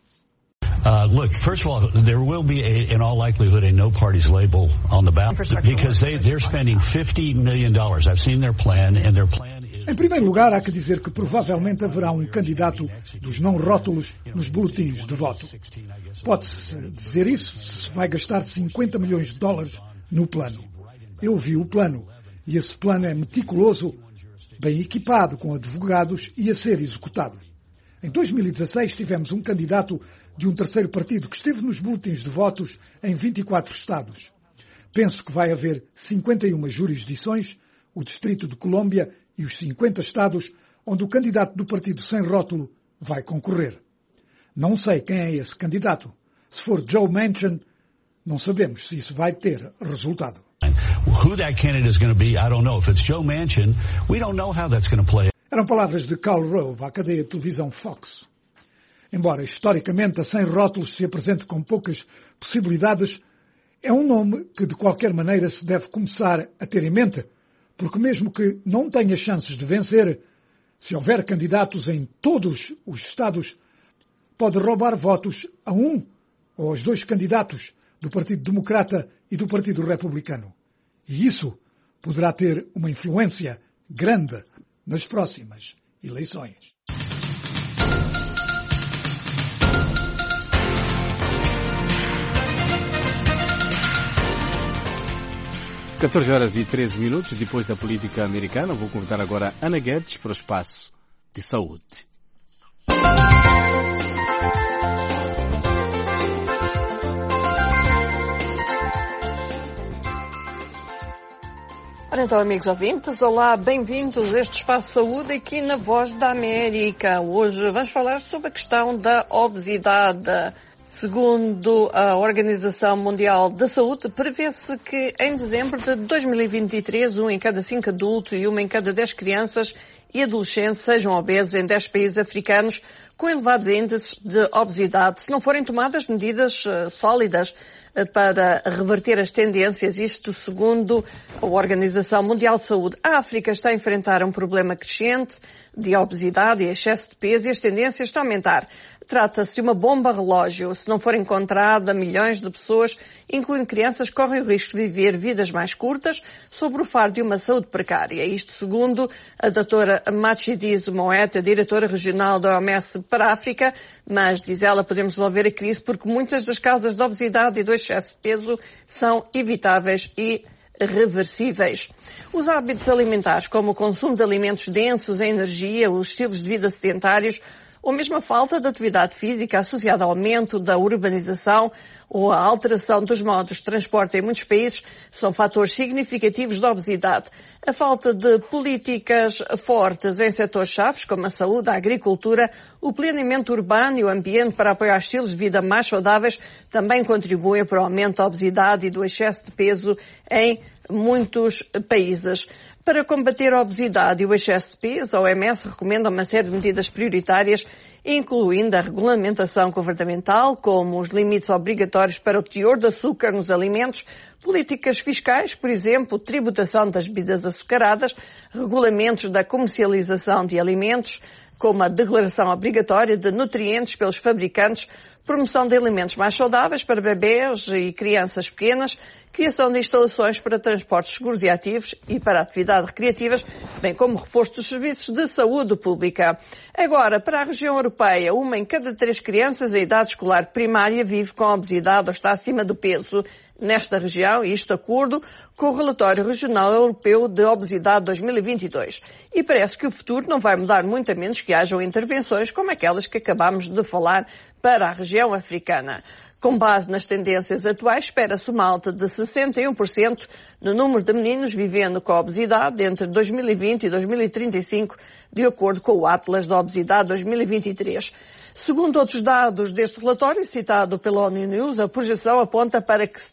Look, first of all, there will be, in all likelihood, a no parties label on the ballot because they're spending $50 million. I've seen their plan, and their plan is... Em primeiro lugar, há que dizer que provavelmente haverá um candidato dos não rótulos nos boletins de voto. Pode-se dizer isso se vai gastar $50 milhões no plano. Eu vi o plano, e esse plano é meticuloso, bem equipado com advogados e a ser executado. Em 2016 tivemos um candidato de um terceiro partido que esteve nos boletins de votos em 24 estados. Penso que vai haver 51 jurisdições, o Distrito de Colômbia e os 50 estados onde o candidato do partido sem rótulo vai concorrer. Não sei quem é esse candidato. Se for Joe Manchin, não sabemos se isso vai ter resultado. Who that candidate is going to be, I don't know. If it's Joe Manchin, we don't know how that's going to play. Eram palavras de Karl Rove à cadeia de televisão Fox. Embora historicamente a Sem Rótulos se apresente com poucas possibilidades, é um nome que de qualquer maneira se deve começar a ter em mente, porque mesmo que não tenha chances de vencer, se houver candidatos em todos os estados, pode roubar votos a um ou aos dois candidatos do Partido Democrata e do Partido Republicano. E isso poderá ter uma influência grande nas próximas eleições. Às 14h13, depois da política americana, vou convidar agora Ana Guedes para o espaço de saúde. Ora então, amigos ouvintes, olá, bem-vindos a este Espaço de Saúde aqui na Voz da América. Hoje vamos falar sobre a questão da obesidade. Segundo a Organização Mundial da Saúde, prevê-se que em dezembro de 2023, 1 em cada 5 adultos e 1 em cada 10 crianças e adolescentes sejam obesos em 10 países africanos com elevados índices de obesidade, se não forem tomadas medidas sólidas para reverter as tendências, isto segundo a Organização Mundial de Saúde. A África está a enfrentar um problema crescente de obesidade e excesso de peso e as tendências estão a aumentar. Trata-se de uma bomba relógio. Se não for encontrada, milhões de pessoas, incluindo crianças, correm o risco de viver vidas mais curtas sob o fardo de uma saúde precária. Isto segundo a doutora Matshidiso Moeta, diretora regional da OMS para a África, mas, diz ela, podemos resolver a crise porque muitas das causas de obesidade e do excesso de peso são evitáveis e reversíveis. Os hábitos alimentares, como o consumo de alimentos densos em energia, os estilos de vida sedentários, ou mesmo a falta de atividade física associada ao aumento da urbanização ou a alteração dos modos de transporte em muitos países, são fatores significativos da obesidade. A falta de políticas fortes em setores chaves, como a saúde, a agricultura, o planeamento urbano e o ambiente para apoiar estilos de vida mais saudáveis também contribuem para o aumento da obesidade e do excesso de peso em muitos países. Para combater a obesidade e o excesso de peso, a OMS recomenda uma série de medidas prioritárias, incluindo a regulamentação governamental, como os limites obrigatórios para o teor de açúcar nos alimentos, políticas fiscais, por exemplo, tributação das bebidas açucaradas, regulamentos da comercialização de alimentos, como a declaração obrigatória de nutrientes pelos fabricantes, promoção de alimentos mais saudáveis para bebês e crianças pequenas, criação de instalações para transportes seguros e ativos e para atividades recreativas, bem como reforço dos serviços de saúde pública. Agora, para a região europeia, 1 em cada 3 crianças em idade escolar primária vive com obesidade ou está acima do peso nesta região, e isto de acordo com o Relatório Regional Europeu de Obesidade 2022. E parece que o futuro não vai mudar muito a menos que hajam intervenções como aquelas que acabamos de falar para a região africana. Com base nas tendências atuais, espera-se uma alta de 61% no número de meninos vivendo com obesidade entre 2020 e 2035, de acordo com o Atlas da Obesidade 2023. Segundo outros dados deste relatório, citado pela ONU News, a projeção aponta para que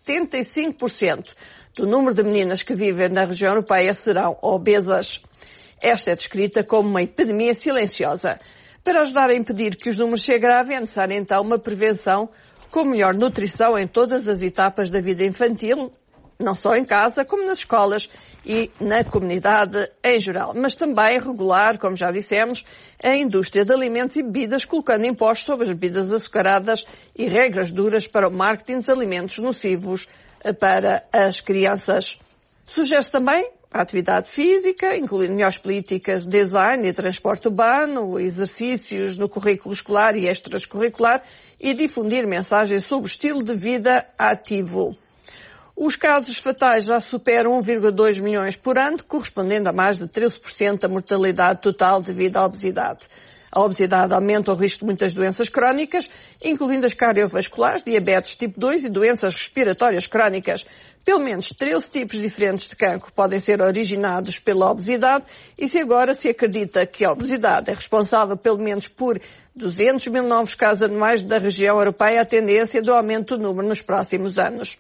75% do número de meninas que vivem na região europeia serão obesas. Esta é descrita como uma epidemia silenciosa. Para ajudar a impedir que os números se agravem, é necessária então uma prevenção com melhor nutrição em todas as etapas da vida infantil, não só em casa, como nas escolas e na comunidade em geral. Mas também regular, como já dissemos, a indústria de alimentos e bebidas, colocando impostos sobre as bebidas açucaradas e regras duras para o marketing dos alimentos nocivos para as crianças. Sugere-se também a atividade física, incluindo melhores políticas de design e transporte urbano, exercícios no currículo escolar e extracurricular e difundir mensagens sobre o estilo de vida ativo. Os casos fatais já superam 1,2 milhões por ano, correspondendo a mais de 13% da mortalidade total devido à obesidade. A obesidade aumenta o risco de muitas doenças crónicas, incluindo as cardiovasculares, diabetes tipo 2 e doenças respiratórias crónicas. Pelo menos 13 tipos diferentes de cancro podem ser originados pela obesidade e agora se acredita que a obesidade é responsável pelo menos por 200 mil novos casos anuais da região europeia, a tendência do aumento do número nos próximos anos.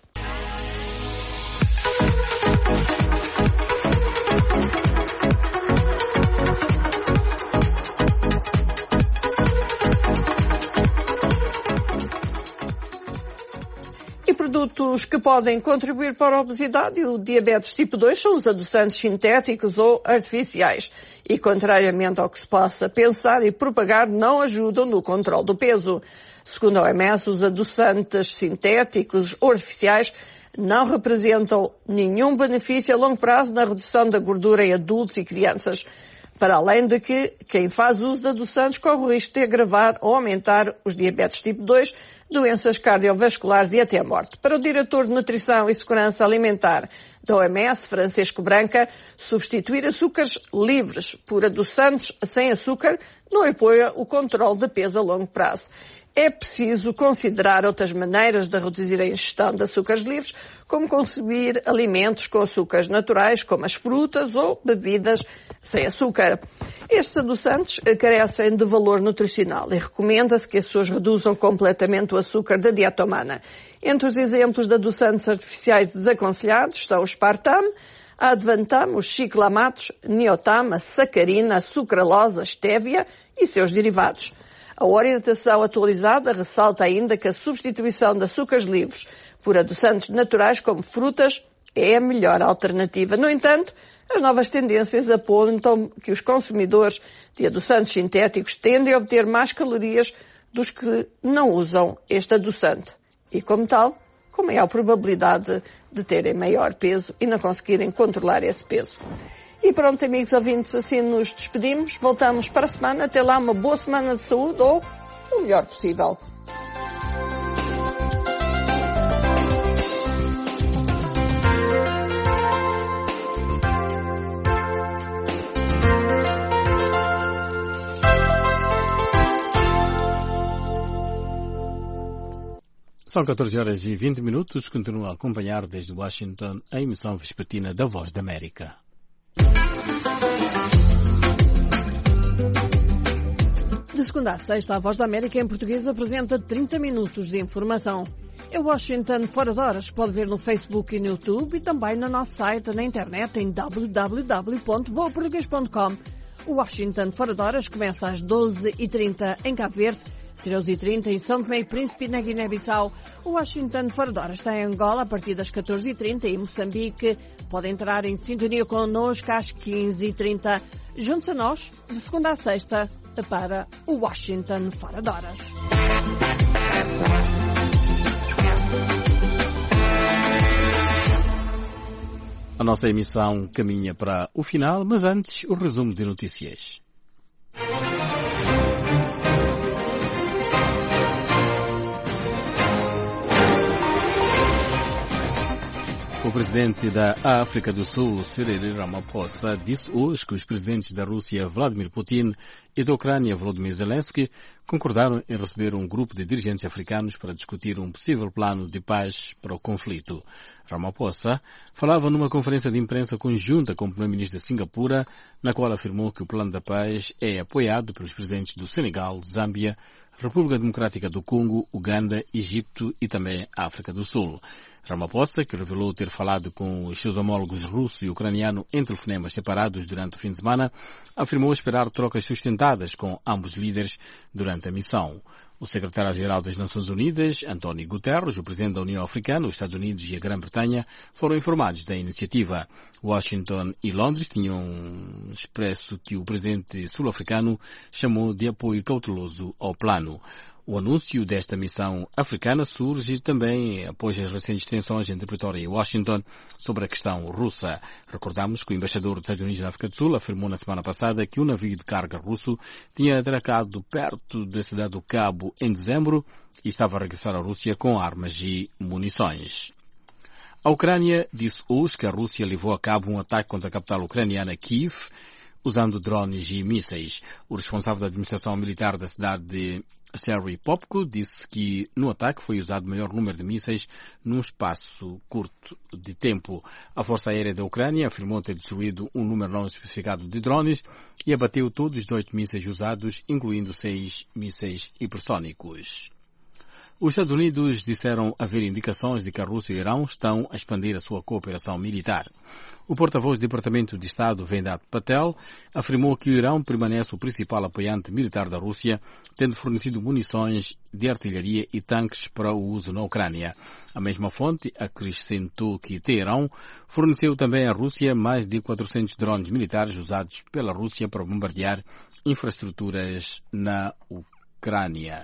Produtos que podem contribuir para a obesidade e o diabetes tipo 2 são os adoçantes sintéticos ou artificiais e, contrariamente ao que se possa pensar e propagar, não ajudam no controle do peso. Segundo a OMS, os adoçantes sintéticos ou artificiais não representam nenhum benefício a longo prazo na redução da gordura em adultos e crianças, para além de que quem faz uso de adoçantes corre o risco de agravar ou aumentar os diabetes tipo 2, doenças cardiovasculares e até a morte. Para o diretor de Nutrição e Segurança Alimentar da OMS, Francisco Branca, substituir açúcares livres por adoçantes sem açúcar não apoia o controle de peso a longo prazo. É preciso considerar outras maneiras de reduzir a ingestão de açúcares livres, como consumir alimentos com açúcares naturais, como as frutas ou bebidas sem açúcar. Estes adoçantes carecem de valor nutricional e recomenda-se que as pessoas reduzam completamente o açúcar da dieta humana. Entre os exemplos de adoçantes artificiais desaconselhados estão o aspartame, a advantame, os ciclamatos, neotame, a sacarina, a sucralose, a estévia e seus derivados. A orientação atualizada ressalta ainda que a substituição de açúcares livres por adoçantes naturais como frutas é a melhor alternativa. No entanto, as novas tendências apontam que os consumidores de adoçantes sintéticos tendem a obter mais calorias dos que não usam este adoçante. E, como tal, com maior probabilidade de terem maior peso e não conseguirem controlar esse peso. E pronto, amigos ouvintes, assim nos despedimos. Voltamos para a semana. Até lá, uma boa semana de saúde ou o melhor possível. São 14 horas e 20 minutos. Continua a acompanhar desde Washington a emissão vespertina da Voz da América. De segunda a sexta, a Voz da América em português apresenta 30 minutos de informação. É Washington fora de horas. Pode ver no Facebook e no YouTube e também no nosso site na internet em www.voaportugues.com. O Washington fora de horas começa às 12h30 em Cabo Verde, 13h30 em São Tomé e Príncipe na Guiné-Bissau. O Washington fora de horas está em Angola a partir das 14h30 e em Moçambique. Pode entrar em sintonia connosco às 15h30. Junte-se a nós de segunda a sexta para o Washington fora de horas. A nossa emissão caminha para o final, mas antes o resumo de notícias. O presidente da África do Sul, Cyril Ramaphosa, disse hoje que os presidentes da Rússia, Vladimir Putin, e da Ucrânia, Volodymyr Zelensky, concordaram em receber um grupo de dirigentes africanos para discutir um possível plano de paz para o conflito. Ramaphosa falava numa conferência de imprensa conjunta com o primeiro-ministro de Singapura, na qual afirmou que o plano da paz é apoiado pelos presidentes do Senegal, Zâmbia, República Democrática do Congo, Uganda, Egito e também África do Sul. Ramaphosa, que revelou ter falado com os seus homólogos russo e ucraniano em telefonemas separados durante o fim de semana, afirmou esperar trocas sustentadas com ambos líderes durante a missão. O secretário-geral das Nações Unidas, António Guterres, o presidente da União Africana, os Estados Unidos e a Grã-Bretanha foram informados da iniciativa. Washington e Londres tinham expresso que o presidente sul-africano chamou de apoio cauteloso ao plano. O anúncio desta missão africana surge também após as recentes tensões entre Pretória e Washington sobre a questão russa. Recordamos que o embaixador dos Estados Unidos na África do Sul afirmou na semana passada que um navio de carga russo tinha atracado perto da cidade do Cabo em dezembro e estava a regressar à Rússia com armas e munições. A Ucrânia disse hoje que a Rússia levou a cabo um ataque contra a capital ucraniana Kiev, usando drones e mísseis. O responsável da administração militar da cidade de Serhiy Popko disse que no ataque foi usado o maior número de mísseis num espaço curto de tempo. A Força Aérea da Ucrânia afirmou ter destruído um número não especificado de drones e abateu todos os 18 mísseis usados, incluindo 6 mísseis hipersónicos. Os Estados Unidos disseram haver indicações de que a Rússia e o Irão estão a expandir a sua cooperação militar. O porta-voz do Departamento de Estado, Vedat Patel, afirmou que o Irão permanece o principal apoiante militar da Rússia, tendo fornecido munições de artilharia e tanques para o uso na Ucrânia. A mesma fonte acrescentou que Teherão forneceu também à Rússia mais de 400 drones militares usados pela Rússia para bombardear infraestruturas na Ucrânia.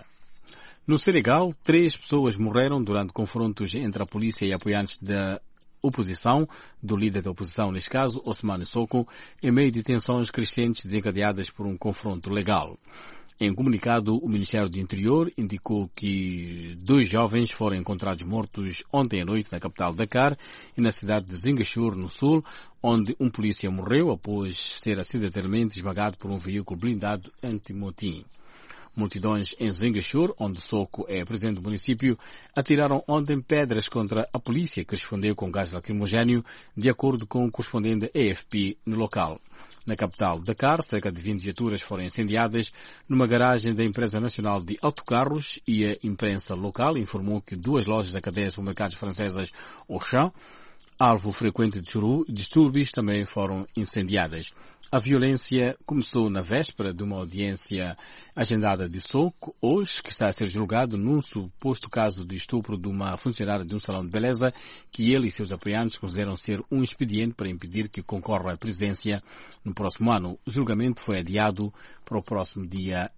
No Senegal, 3 pessoas morreram durante confrontos entre a polícia e apoiantes da oposição, do líder da oposição, neste caso, Ousmane Sonko, em meio de tensões crescentes desencadeadas por um confronto legal. Em comunicado, o Ministério do Interior indicou que 2 jovens foram encontrados mortos ontem à noite na capital Dakar e na cidade de Ziguinchor, no sul, onde um polícia morreu após ser acidentalmente esmagado por um veículo blindado antimotim. Multidões em Ziguinchor, onde Sonko é presidente do município, atiraram ontem pedras contra a polícia, que respondeu com gás lacrimogéneo, de acordo com o correspondente AFP no local. Na capital Dakar, cerca de 20 viaturas foram incendiadas numa garagem da Empresa Nacional de Autocarros e a imprensa local informou que 2 lojas da cadeia de supermercados francesas Auchan, alvo frequente de distúrbios, também foram incendiadas. A violência começou na véspera de uma audiência agendada de Sonko, hoje, que está a ser julgado num suposto caso de estupro de uma funcionária de um salão de beleza que ele e seus apoiantes consideram ser um expediente para impedir que concorra à presidência no próximo ano. O julgamento foi adiado para o próximo dia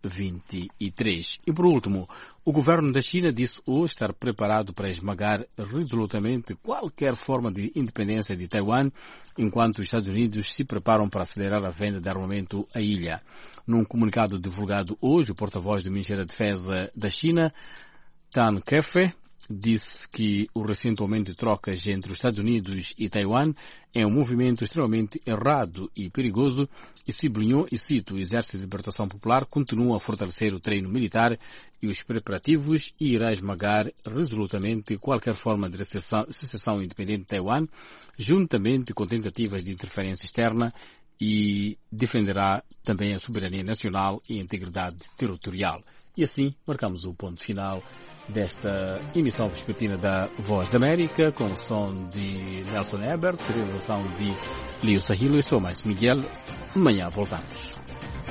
23. E por último, o governo da China disse hoje estar preparado para esmagar resolutamente qualquer forma de independência de Taiwan, enquanto os Estados Unidos se preparam para acelerar a venda de armamento à ilha. Num comunicado divulgado hoje, o porta-voz do Ministério da Defesa da China, Tan Kefe, disse que o recente aumento de trocas entre os Estados Unidos e Taiwan é um movimento extremamente errado e perigoso e sublinhou, e cito, o Exército de Libertação Popular continua a fortalecer o treino militar e os preparativos e irá esmagar resolutamente qualquer forma de secessão independente de Taiwan, juntamente com tentativas de interferência externa, e defenderá também a soberania nacional e a integridade territorial. E assim marcamos o ponto final desta emissão vespertina da Voz da América, com o som de Nelson Ebert, realização de Leo Sahilo e sou mais Miguel. Amanhã voltamos.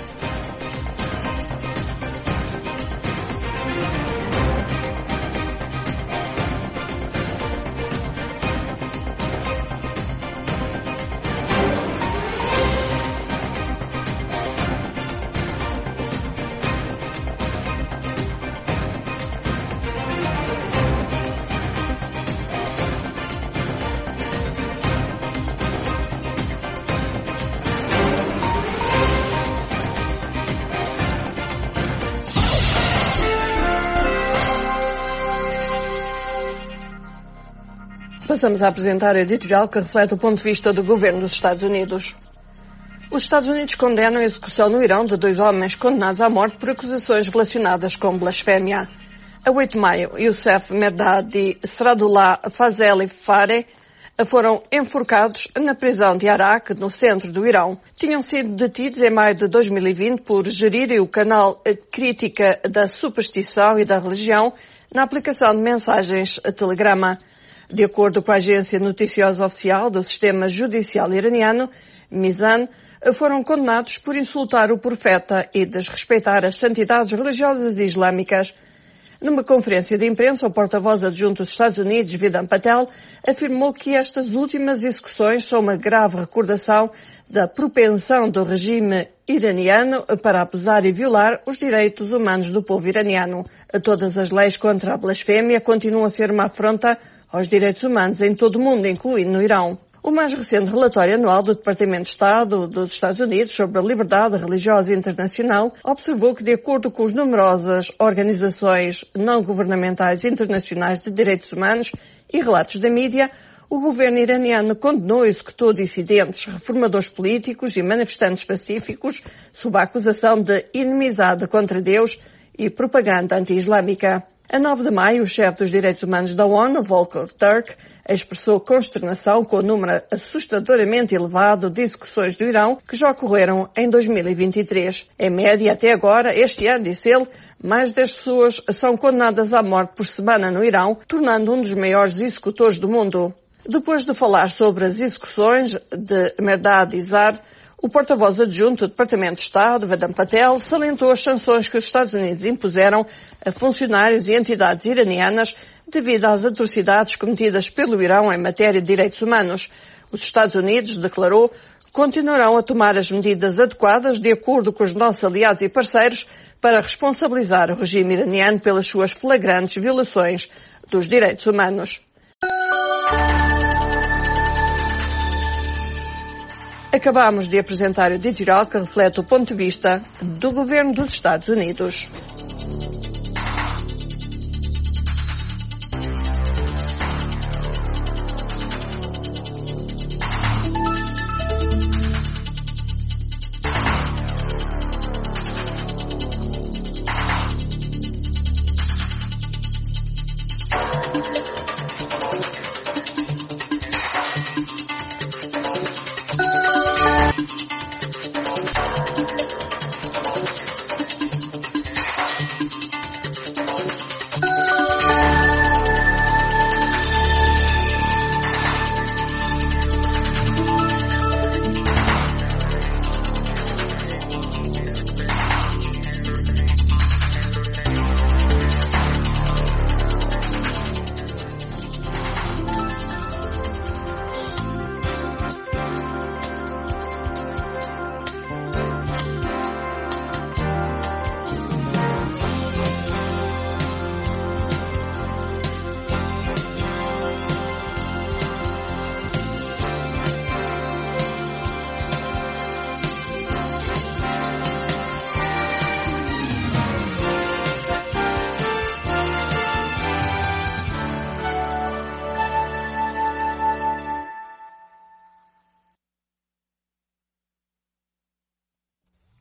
Passamos a apresentar a editorial que reflete o ponto de vista do governo dos Estados Unidos. Os Estados Unidos condenam a execução no Irão de 2 homens condenados à morte por acusações relacionadas com blasfémia. A 8 de maio, Youssef Mehrdad e Sradullah Fazeli Fareh foram enforcados na prisão de Arak, no centro do Irão. Tinham sido detidos em maio de 2020 por gerirem o canal Crítica da Superstição e da Religião na aplicação de mensagens Telegrama. De acordo com a agência noticiosa oficial do sistema judicial iraniano, Mizan, foram condenados por insultar o profeta e desrespeitar as santidades religiosas islâmicas. Numa conferência de imprensa, o porta-voz adjunto dos Estados Unidos, Vedant Patel, afirmou que estas últimas execuções são uma grave recordação da propensão do regime iraniano para abusar e violar os direitos humanos do povo iraniano. Todas as leis contra a blasfémia continuam a ser uma afronta aos direitos humanos em todo o mundo, incluindo no Irão. O mais recente relatório anual do Departamento de Estado dos Estados Unidos sobre a liberdade religiosa internacional observou que, de acordo com as numerosas organizações não-governamentais internacionais de direitos humanos e relatos da mídia, o governo iraniano condenou e executou dissidentes, reformadores políticos e manifestantes pacíficos sob a acusação de inimizade contra Deus e propaganda anti-islâmica. A 9 de maio, o chefe dos direitos humanos da ONU, Volker Turk, expressou consternação com o número assustadoramente elevado de execuções do Irão que já ocorreram em 2023. Em média, até agora, este ano, disse ele, mais 10 pessoas são condenadas à morte por semana no Irão, tornando um dos maiores executores do mundo. Depois de falar sobre as execuções de Mehrdad e Zar, o porta-voz adjunto do Departamento de Estado, Vedant Patel, salientou as sanções que os Estados Unidos impuseram a funcionários e entidades iranianas devido às atrocidades cometidas pelo Irão em matéria de direitos humanos. Os Estados Unidos, declarou, continuarão a tomar as medidas adequadas de acordo com os nossos aliados e parceiros para responsabilizar o regime iraniano pelas suas flagrantes violações dos direitos humanos. Acabamos de apresentar o editorial que reflete o ponto de vista do governo dos Estados Unidos.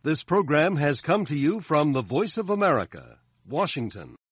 This program has come to you from the Voice of America, Washington.